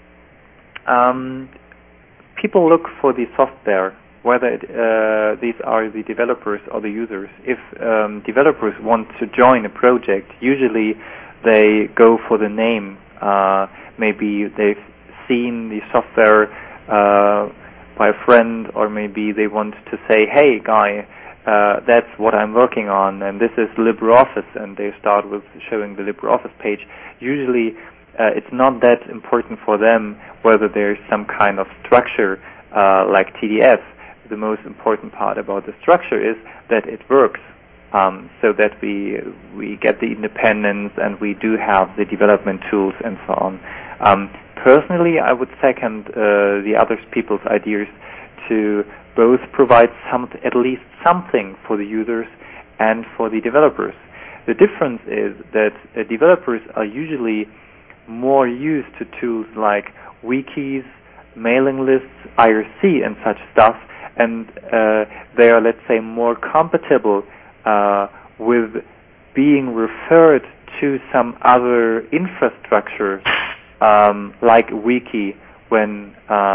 people look for the software, whether these are the developers or the users. If developers want to join a project, usually they go for the name. Maybe they've seen the software by a friend, or maybe they want to say, hey, guy, that's what I'm working on, and this is LibreOffice, and they start with showing the LibreOffice page. Usually it's not that important for them whether there's some kind of structure like TDF. The most important part about the structure is that it works, so that we get the independence and we do have the development tools and so on. Personally, I would second the other people's ideas to both provide at least something for the users and for the developers. The difference is that developers are usually more used to tools like wikis, mailing lists, IRC, and such stuff, and they are, let's say, more compatible with being referred to some other infrastructure like wiki when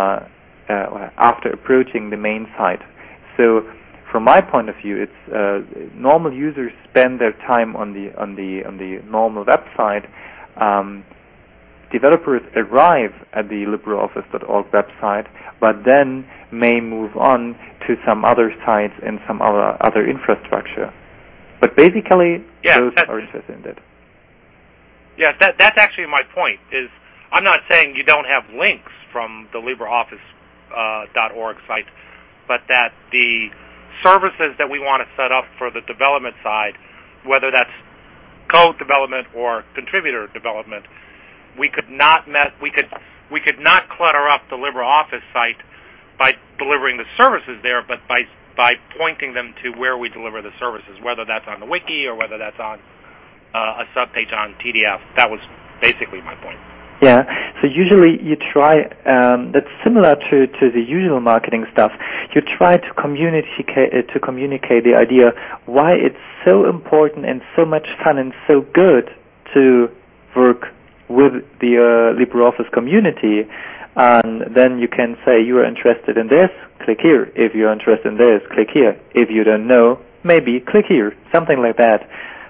after approaching the main site. So from my point of view, it's normal users spend their time on the normal website. Developers arrive at the LibreOffice.org website, but then may move on to some other sites and some other infrastructure. But basically, those are interested in that. Yes, that's actually my point. Is I'm not saying you don't have links from the LibreOffice.org site, but that the services that we want to set up for the development side, whether that's code development or contributor development, we could not clutter up the LibreOffice site by delivering the services there, but by pointing them to where we deliver the services, whether that's on the wiki or whether that's on a subpage on TDF. That was basically my point. Yeah, so usually you try, that's similar to the usual marketing stuff, you try to communicate the idea why it's so important and so much fun and so good to work with the LibreOffice community, and then you can say you are interested in this, click here. If you're interested in this, click here. If you don't know, maybe click here, something like that.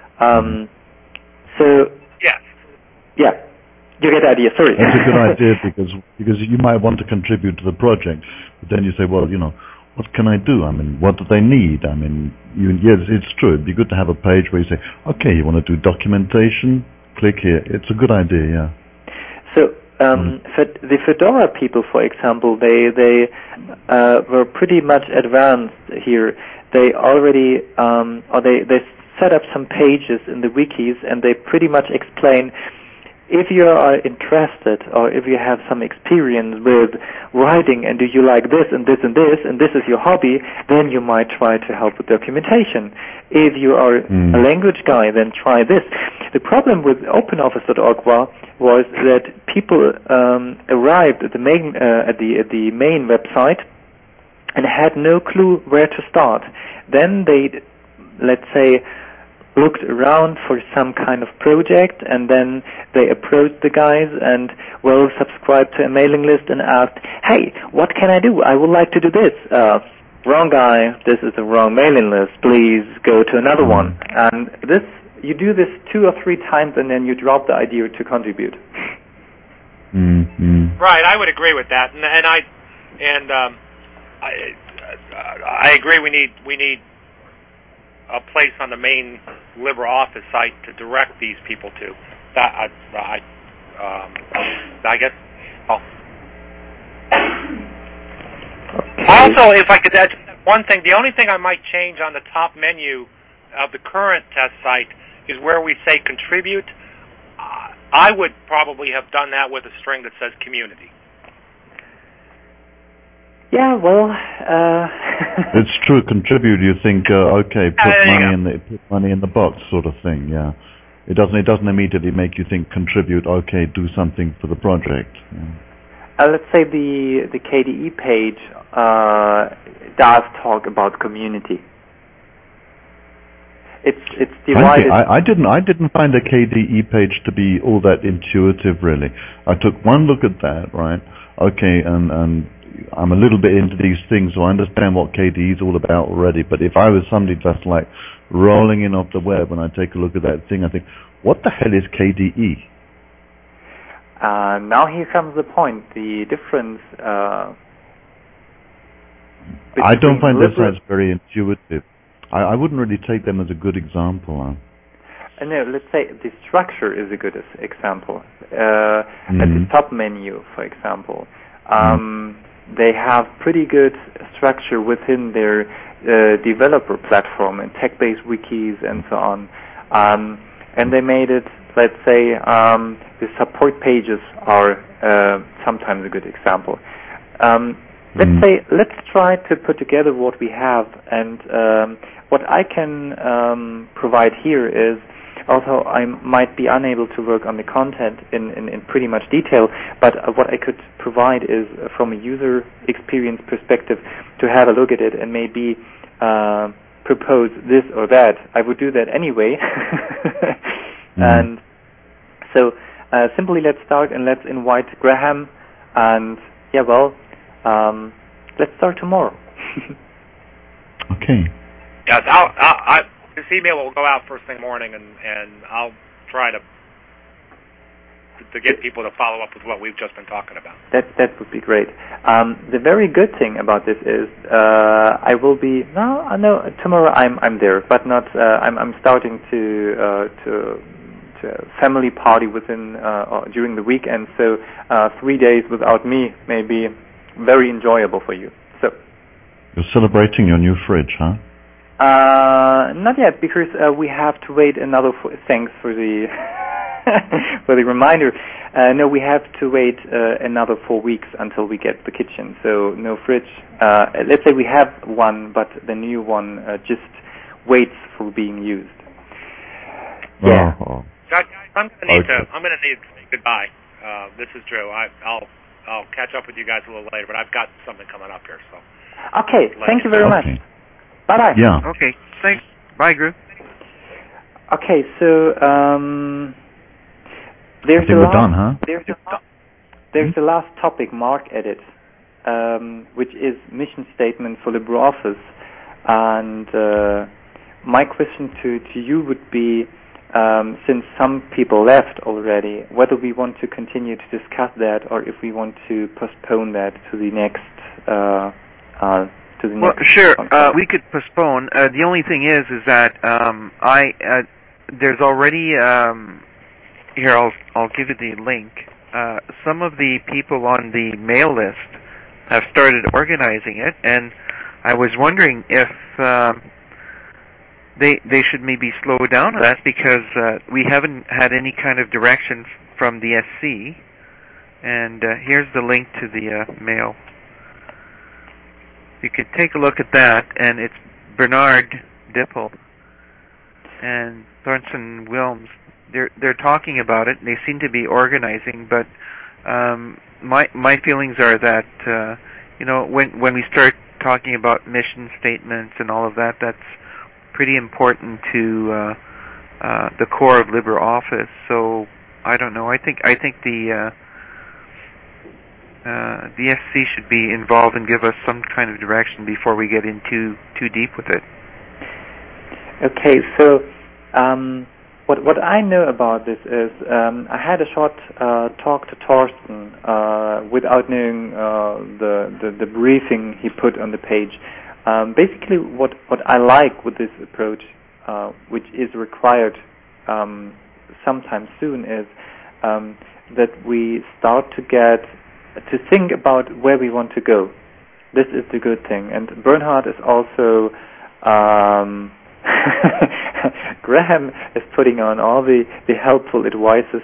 So yeah, you get the idea. Sorry. That's a good idea because you might want to contribute to the project, but then you say, well, what can I do? I mean, what do they need? I mean, yes, it's true. It'd be good to have a page where you say, okay, you want to do documentation? click here. It's a good idea, yeah. So the Fedora people, for example, they were pretty much advanced here. They already they set up some pages in the wikis, and they pretty much explain, if you are interested or if you have some experience with writing and do you like this and this and this and this is your hobby, then you might try to help with documentation. If you are a language guy, then try this. The problem with OpenOffice.org was that people arrived at the main website and had no clue where to start. Then they, let's say, looked around for some kind of project, and then they approached the guys and, well, subscribed to a mailing list and asked, hey, what can I do? I would like to do this. Wrong guy, this is the wrong mailing list. Please go to another one. And you do this 2 or 3 times, and then you drop the idea to contribute. Right, I would agree with that, and I agree. We need a place on the main LibreOffice site to direct these people to. I guess. Oh. Okay. Also, if I could add one thing, the only thing I might change on the top menu of the current test site is where we say contribute. I would probably have done that with a string that says community. Yeah, well, it's true. Contribute. You think, okay, put money in the box, sort of thing. Yeah, it doesn't immediately make you think contribute. Okay, do something for the project. Yeah. Let's say the KDE page does talk about community. It's divided. Frankly, I didn't find the KDE page to be all that intuitive, really. I took one look at that, right? Okay, and I'm a little bit into these things, so I understand what KDE is all about already. But if I was somebody just like rolling in off the web and I take a look at that thing, I think, what the hell is KDE? Now here comes the point. The difference. I don't find this as very intuitive. I wouldn't really take them as a good example. No, let's say the structure is a good example. At the top menu, for example. They have pretty good structure within their developer platform and tech-based wikis and so on. And they made it, let's say, the support pages are sometimes a good example. Let's try to put together what we have, and what I can provide here is, although I might be unable to work on the content in pretty much detail, but what I could provide is, from a user experience perspective, to have a look at it and maybe propose this or that. I would do that anyway. And so simply let's start and let's invite Graham, and let's start tomorrow. Okay. Yes, this email will go out first thing morning, and I'll try to get people to follow up with what we've just been talking about. That would be great. The very good thing about this is I will be tomorrow I'm there, but not. I'm starting to family party within during the weekend, so 3 days without me may be very enjoyable for you. So you're celebrating your new fridge, huh? Not yet, because we have to wait another. Thanks for the for the reminder. No, we have to wait another 4 weeks until we get the kitchen. So no fridge. Let's say we have one, but the new one just waits for being used. Yeah. Oh. I'm gonna need to say goodbye. This is Drew. I'll catch up with you guys a little later, but I've got something coming up here. So. Okay. Thank you very much. Bye-bye. Yeah. Okay. Thanks. Bye, Drew. Okay, so there's we're done, huh? There's the last topic Mark added, which is mission statement for LibreOffice, and my question to you would be, since some people left already, whether we want to continue to discuss that or if we want to postpone that to the next. Well, sure. We could postpone. The only thing is that there's already here, I'll give you the link. Some of the people on the mail list have started organizing it, and I was wondering if they should maybe slow down on that, because we haven't had any kind of direction from the SC. And here's the link to the mail. You could take a look at that, and it's Bernard Dipple and Thornton Wilms. They're talking about it, and they seem to be organizing. But my feelings are that when we start talking about mission statements and all of that, that's pretty important to the core of LibreOffice. So I don't know. I think the SC should be involved and give us some kind of direction before we get into too deep with it. Okay, so what I know about this is I had a short talk to Thorsten without knowing the briefing he put on the page. Basically, what I like with this approach, which is required sometime soon, is that we start to think about where we want to go. This is the good thing. And Bernhard is also Graham is putting on all the helpful advices.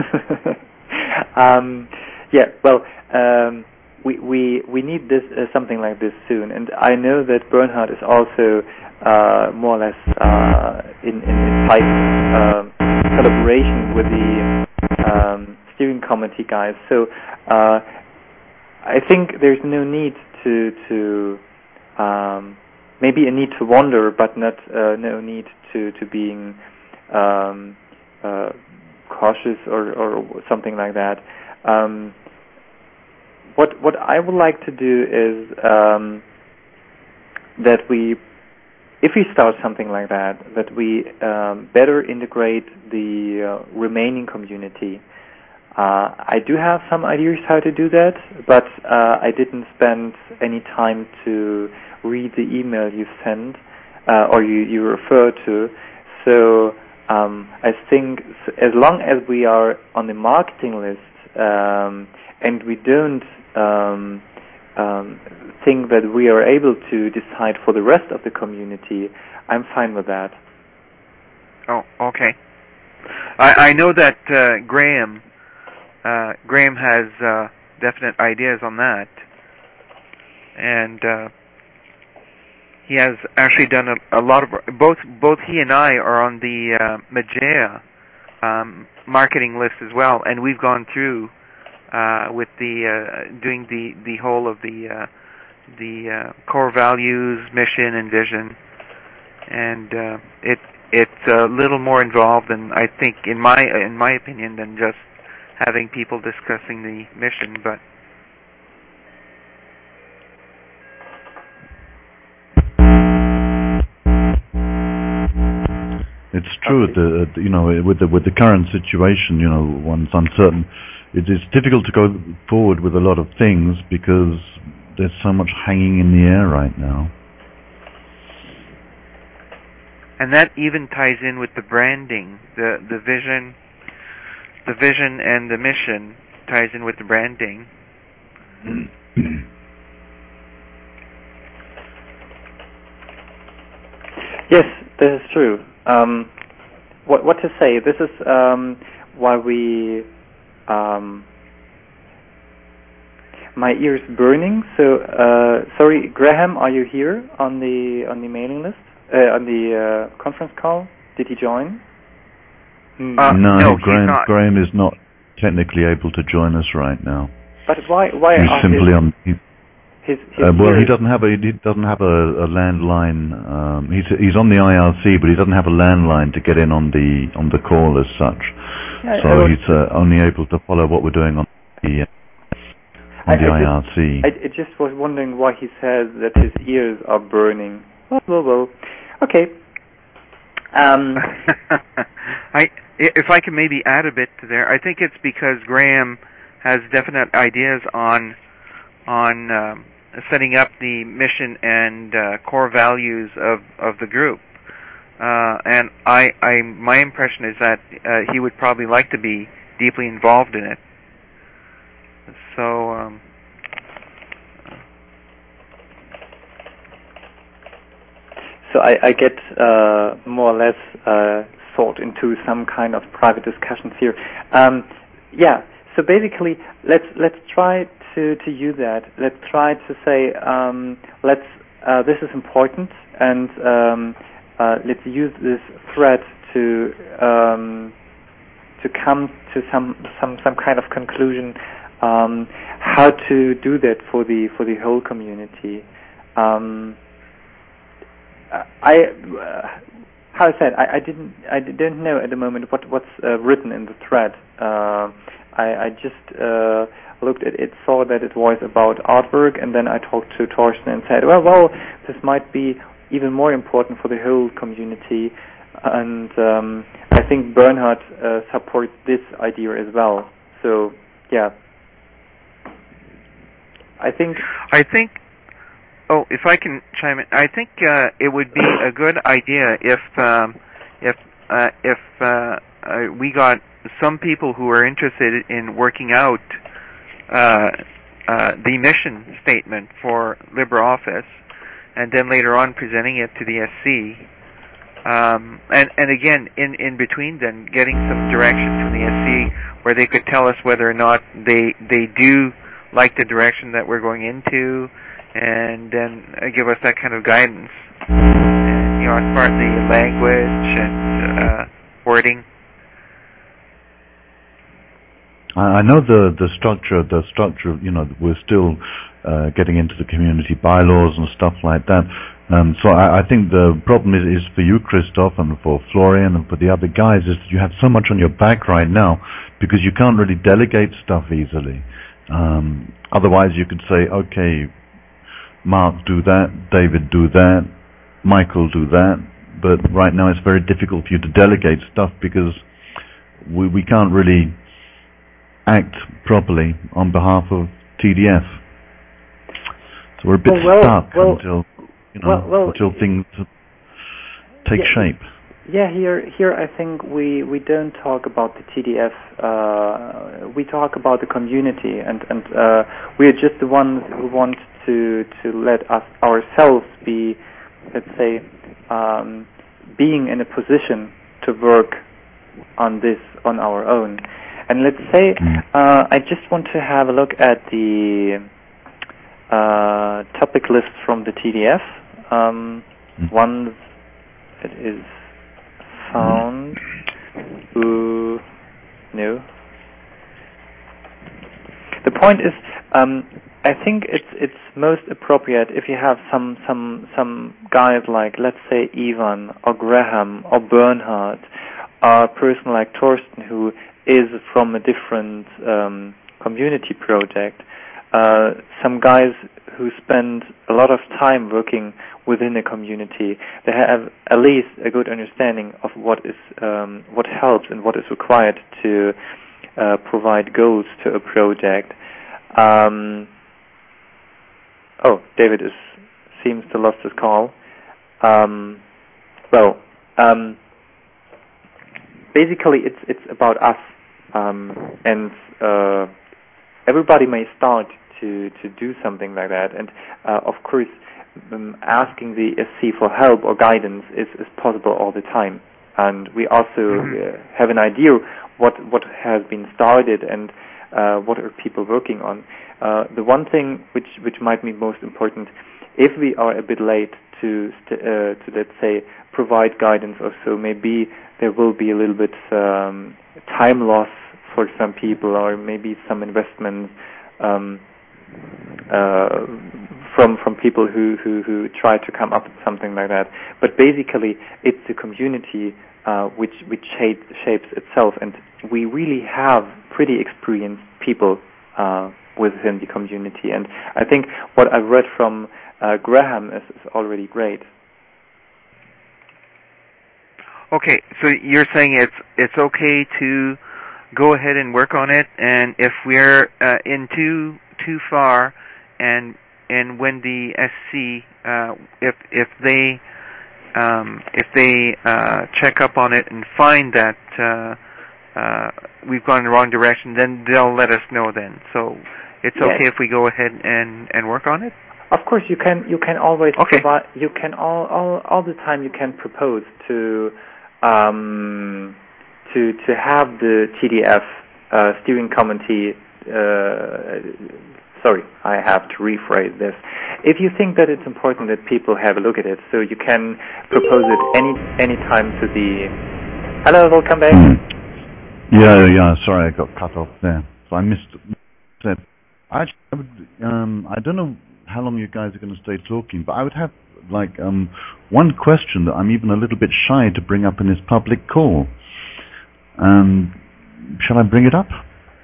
We need this something like this soon. And I know that Bernhard is also more or less in tight collaboration with the steering committee guys. So I think there's no need to maybe a need to wonder, but not no need to being cautious or something like that. What I would like to do is that if we start something like that we better integrate the remaining community. I do have some ideas how to do that, but I didn't spend any time to read the email you sent or you refer to. So I think as long as we are on the marketing list and we don't think that we are able to decide for the rest of the community, I'm fine with that. Oh, okay. I know that Graham has definite ideas on that, and he has actually done a lot of both he and I are on the Mageia marketing list as well, and we've gone through with the doing the whole of the core values, mission, and vision, and it's a little more involved than I think, in my opinion, than just having people discussing the mission. But it's true that with the current situation, one's uncertain. It is difficult to go forward with a lot of things because there's so much hanging in the air right now. And that even ties in with the branding, the vision and the mission ties in with the branding. Yes, this is true. What to say? This is why we. My ear's burning. So sorry, Graham, are you here on the mailing list? On the conference call? Did he join? No, Graham is not technically able to join us right now. But why? He's simply on. Well, he doesn't have a landline. He's on the IRC, but he doesn't have a landline to get in on the call as such. Yeah, so he's only able to follow what we're doing on the IRC. I just was wondering why he says that his ears are burning. Well. Okay. If I can maybe add a bit to there, I think it's because Graham has definite ideas on setting up the mission and core values of the group. and my impression is that he would probably like to be deeply involved in it. So. So I get more or less thought into some kind of private discussions here. Yeah. So basically, let's try to use that. Let's try to say this is important, and let's use this thread to come to some kind of conclusion. How to do that for the whole community. How I said, I didn't know at the moment what's written in the thread. I just looked at it, saw that it was about artwork, and then I talked to Torsten and said, well, this might be even more important for the whole community, and I think Bernhard supports this idea as well. So yeah, I think. Oh, if I can chime in, I think it would be a good idea if we got some people who are interested in working out the mission statement for LibreOffice, and then later on presenting it to the SC, and again in between then getting some direction from the SC where they could tell us whether or not they do like the direction that we're going into, and then give us that kind of guidance, and, as far as the language and wording. I know the structure. We're still getting into the community bylaws and stuff like that. So I think the problem is for you, Christoph, and for Florian, and for the other guys, is that you have so much on your back right now because you can't really delegate stuff easily. Otherwise, you could say, okay, Mark, do that, David, do that, Michael, do that. But right now it's very difficult for you to delegate stuff because we can't really act properly on behalf of TDF. So we're a bit stuck until things take shape. Yeah, here I think we don't talk about the TDF. We talk about the community, and we are just the ones who want to let us ourselves be, let's say, being in a position to work on this on our own. And let's say I just want to have a look at the topic list from the TDF. One that is found. No. The point is, I think it's most appropriate if you have some guys like, let's say, Ivan or Graham or Bernhard, or a person like Torsten who is from a different community project. Some guys who spend a lot of time working within a community. They have at least a good understanding of what helps and what is required to provide goals to a project. David seems to lost his call. Basically, it's about us, and everybody may start to do something like that. And of course, asking the SC for help or guidance is possible all the time. And we also have an idea what has been started and what are people working on. The one thing which might be most important, if we are a bit late to let's say provide guidance or so, maybe there will be a little bit time loss for some people, or maybe some investment from people who try to come up with something like that. But basically, it's the community which shapes itself, and we really have pretty experienced people within the community. And I think what I've read from Graham is already great. Okay, so you're saying it's okay to go ahead and work on it, and if we're in too far, and when the SC if they if they check up on it and find that we've gone in the wrong direction, then they'll let us know then. So it's okay if we go ahead and work on it? Of course, you can always okay. provide. You can all the time. You can propose to have the TDF steering committee. Sorry, I have to rephrase this. If you think that it's important that people have a look at it, so you can propose it any time to the. Hello, welcome back. Yeah. Sorry, I got cut off there. So I missed. I don't know how long you guys are going to stay talking, but I would have one question that I'm even a little bit shy to bring up in this public call. Shall I bring it up?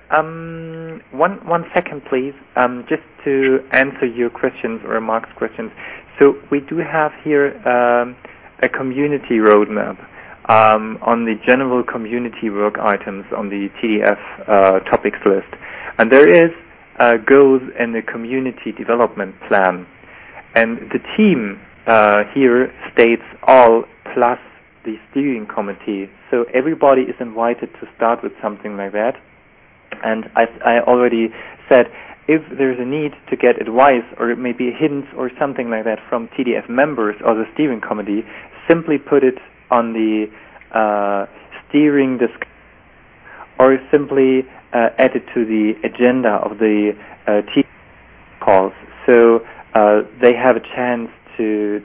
1 second, please. Just to answer your questions or Mark's questions. So we do have here a community roadmap on the general community work items on the TDF topics list, and there is goals in the community development plan, and the team here states all plus the steering committee. So everybody is invited to start with something like that. And I already said, if there's a need to get advice or maybe hints or something like that from TDF members or the steering committee, simply put it on the steering discussion or simply add it to the agenda of the TDF calls. So they have a chance to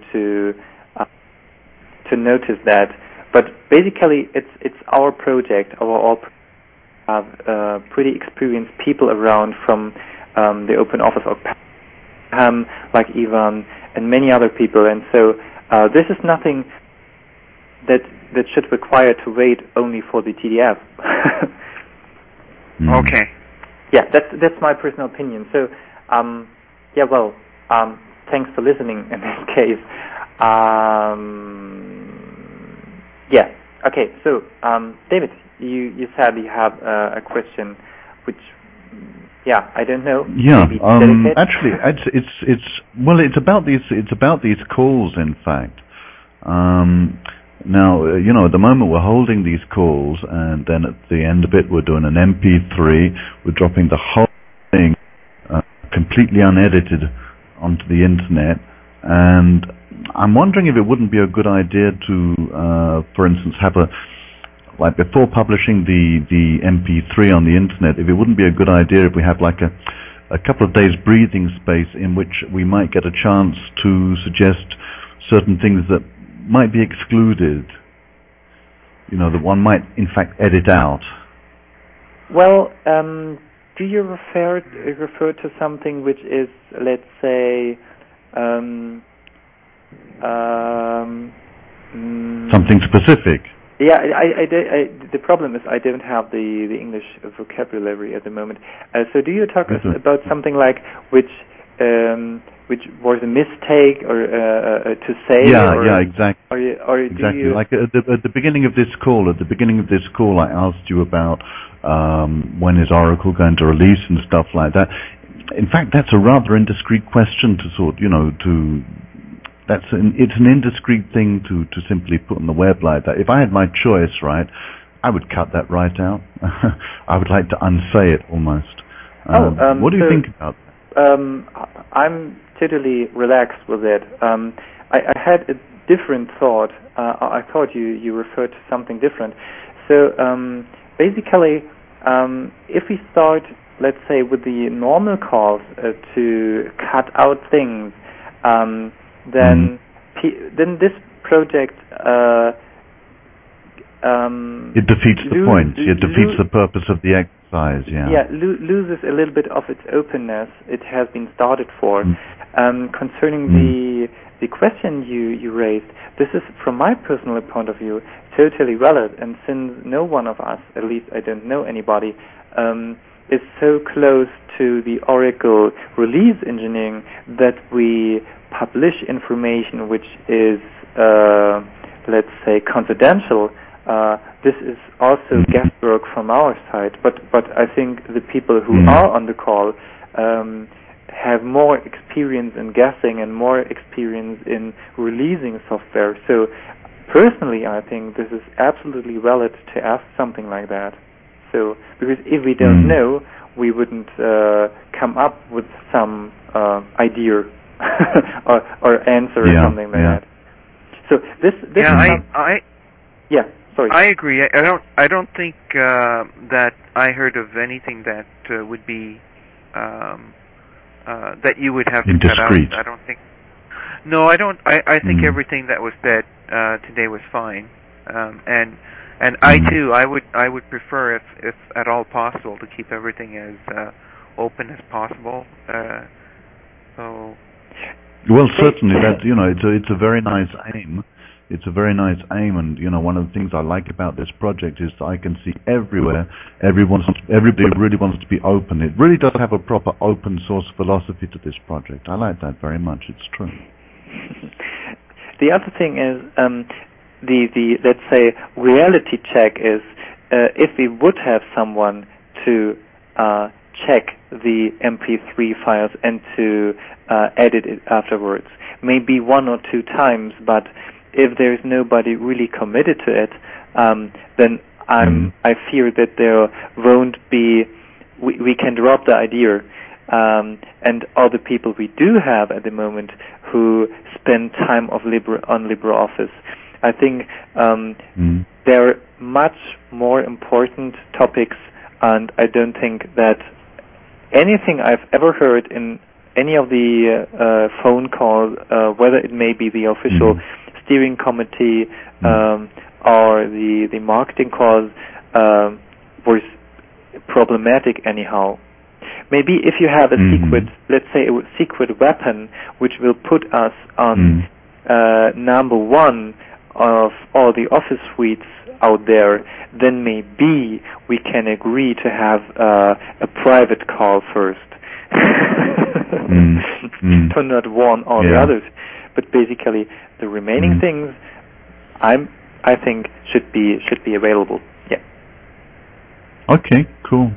notice that. But basically, it's our project, have pretty experienced people around from the Open Office of Pam, like Ivan and many other people, and so this is nothing that should require to wait only for the TDF. Okay. Yeah, that's my personal opinion. So, thanks for listening in this case. Okay. So, David, you said you have a question, which, I don't know. Yeah. Actually, it's about these calls. In fact, now at the moment we're holding these calls, and then at the end of it we're doing an MP3. We're dropping the whole thing completely unedited onto the internet, and I'm wondering if it wouldn't be a good idea to, for instance, have before publishing the MP3 on the internet, if it wouldn't be a good idea if we have a couple of days breathing space in which we might get a chance to suggest certain things that might be excluded, that one might in fact edit out. Well, do you refer to something which is, let's say, something specific? Yeah, the problem is I don't have the English vocabulary at the moment. So do you talk about something like which was a mistake or to say? Yeah, exactly. Or exactly. Like at the beginning of this call, I asked you about when is Oracle going to release and stuff like that. In fact, that's a rather indiscreet question it's an indiscreet thing to simply put on the web like that. If I had my choice, right, I would cut that right out. I would like to unsay it almost. What do you think about that? I'm totally relaxed with it. I had a different thought. I thought you referred to something different. So basically, if we start, let's say, with the normal calls to cut out things, then this project it defeats the point. It defeats the purpose of the exercise. Loses a little bit of its openness it has been started for. Concerning the question you raised, this is, from my personal point of view, totally valid. And since no one of us, at least I don't know anybody, is so close to the Oracle release engineering that we publish information which is, let's say, confidential, this is also guesswork from our side. But I think the people who are on the call have more experience in guessing and more experience in releasing software. So personally, I think this is absolutely valid to ask something like that. So, because if we don't know, we wouldn't come up with some idea or answer or something like that. So this sorry. I agree. I don't think that I heard of anything that would be that you would have to cut out. I don't think. No, I don't. I think everything that was said today was fine. And I too, I would prefer, if at all possible, to keep everything as open as possible. Well, certainly that it's a very nice aim. It's a very nice aim, and one of the things I like about this project is that I can see everywhere everybody really wants to be open. It really does have a proper open source philosophy to this project. I like that very much. It's true. The other thing is the let's say reality check is if we would have someone to check the MP3 files and to edit it afterwards, maybe 1 or 2 times, but if there's nobody really committed to it, then I fear that there won't be. We can drop the idea, and all the people we do have at the moment who spend time on LibreOffice, I think there are much more important topics, and I don't think that anything I've ever heard in any of the phone calls, whether it may be the official steering committee or the marketing calls, was problematic anyhow. Maybe if you have a secret, let's say a secret weapon, which will put us on number 1 of all the Office suites out there, then maybe we can agree to have a private call first to not warn all the others. But basically, the remaining things, I think, should be available. Yeah. Okay. Cool.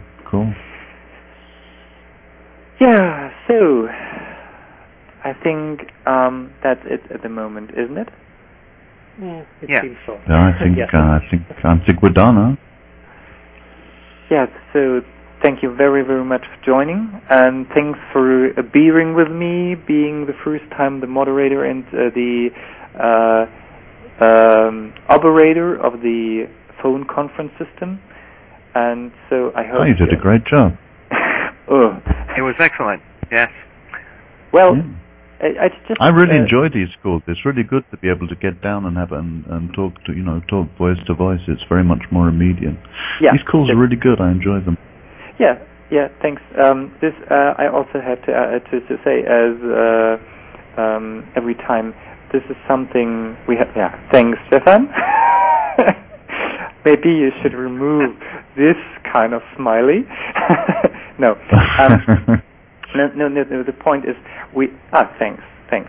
Yeah. So I think that's it at the moment, isn't it? It seems so. Yeah, I think we're done, huh? Yes. So thank you very, very much for joining, and thanks for bearing with me, being the first time the moderator and the operator of the phone conference system. And so I hope you did a great job. It was excellent. Yes. Well, I really enjoy these calls. It's really good to be able to get down and talk talk voice to voice. It's very much more immediate. Yeah. These calls are really good. I enjoy them. Yeah, thanks. This I also have to say, as every time, this is something we have. Yeah, thanks, Stefan. Maybe you should remove this kind of smiley. No. No. The point is, thanks.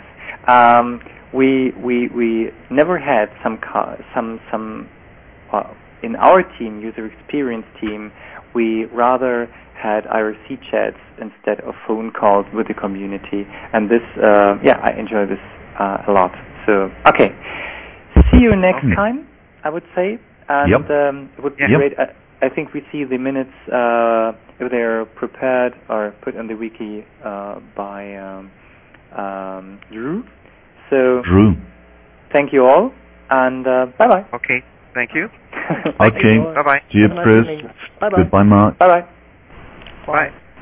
We never had some. In our team, user experience team, we rather had IRC chats instead of phone calls with the community, and this, I enjoy this a lot. So, okay, see you next time, I would say, and it would be great. I think we see the minutes if they're prepared or put on the wiki by Drew. So, thank you all, and bye bye. Okay, thank you. Okay. Bye bye. See you, Chris. Bye bye. Goodbye, Mark. Bye bye. Bye.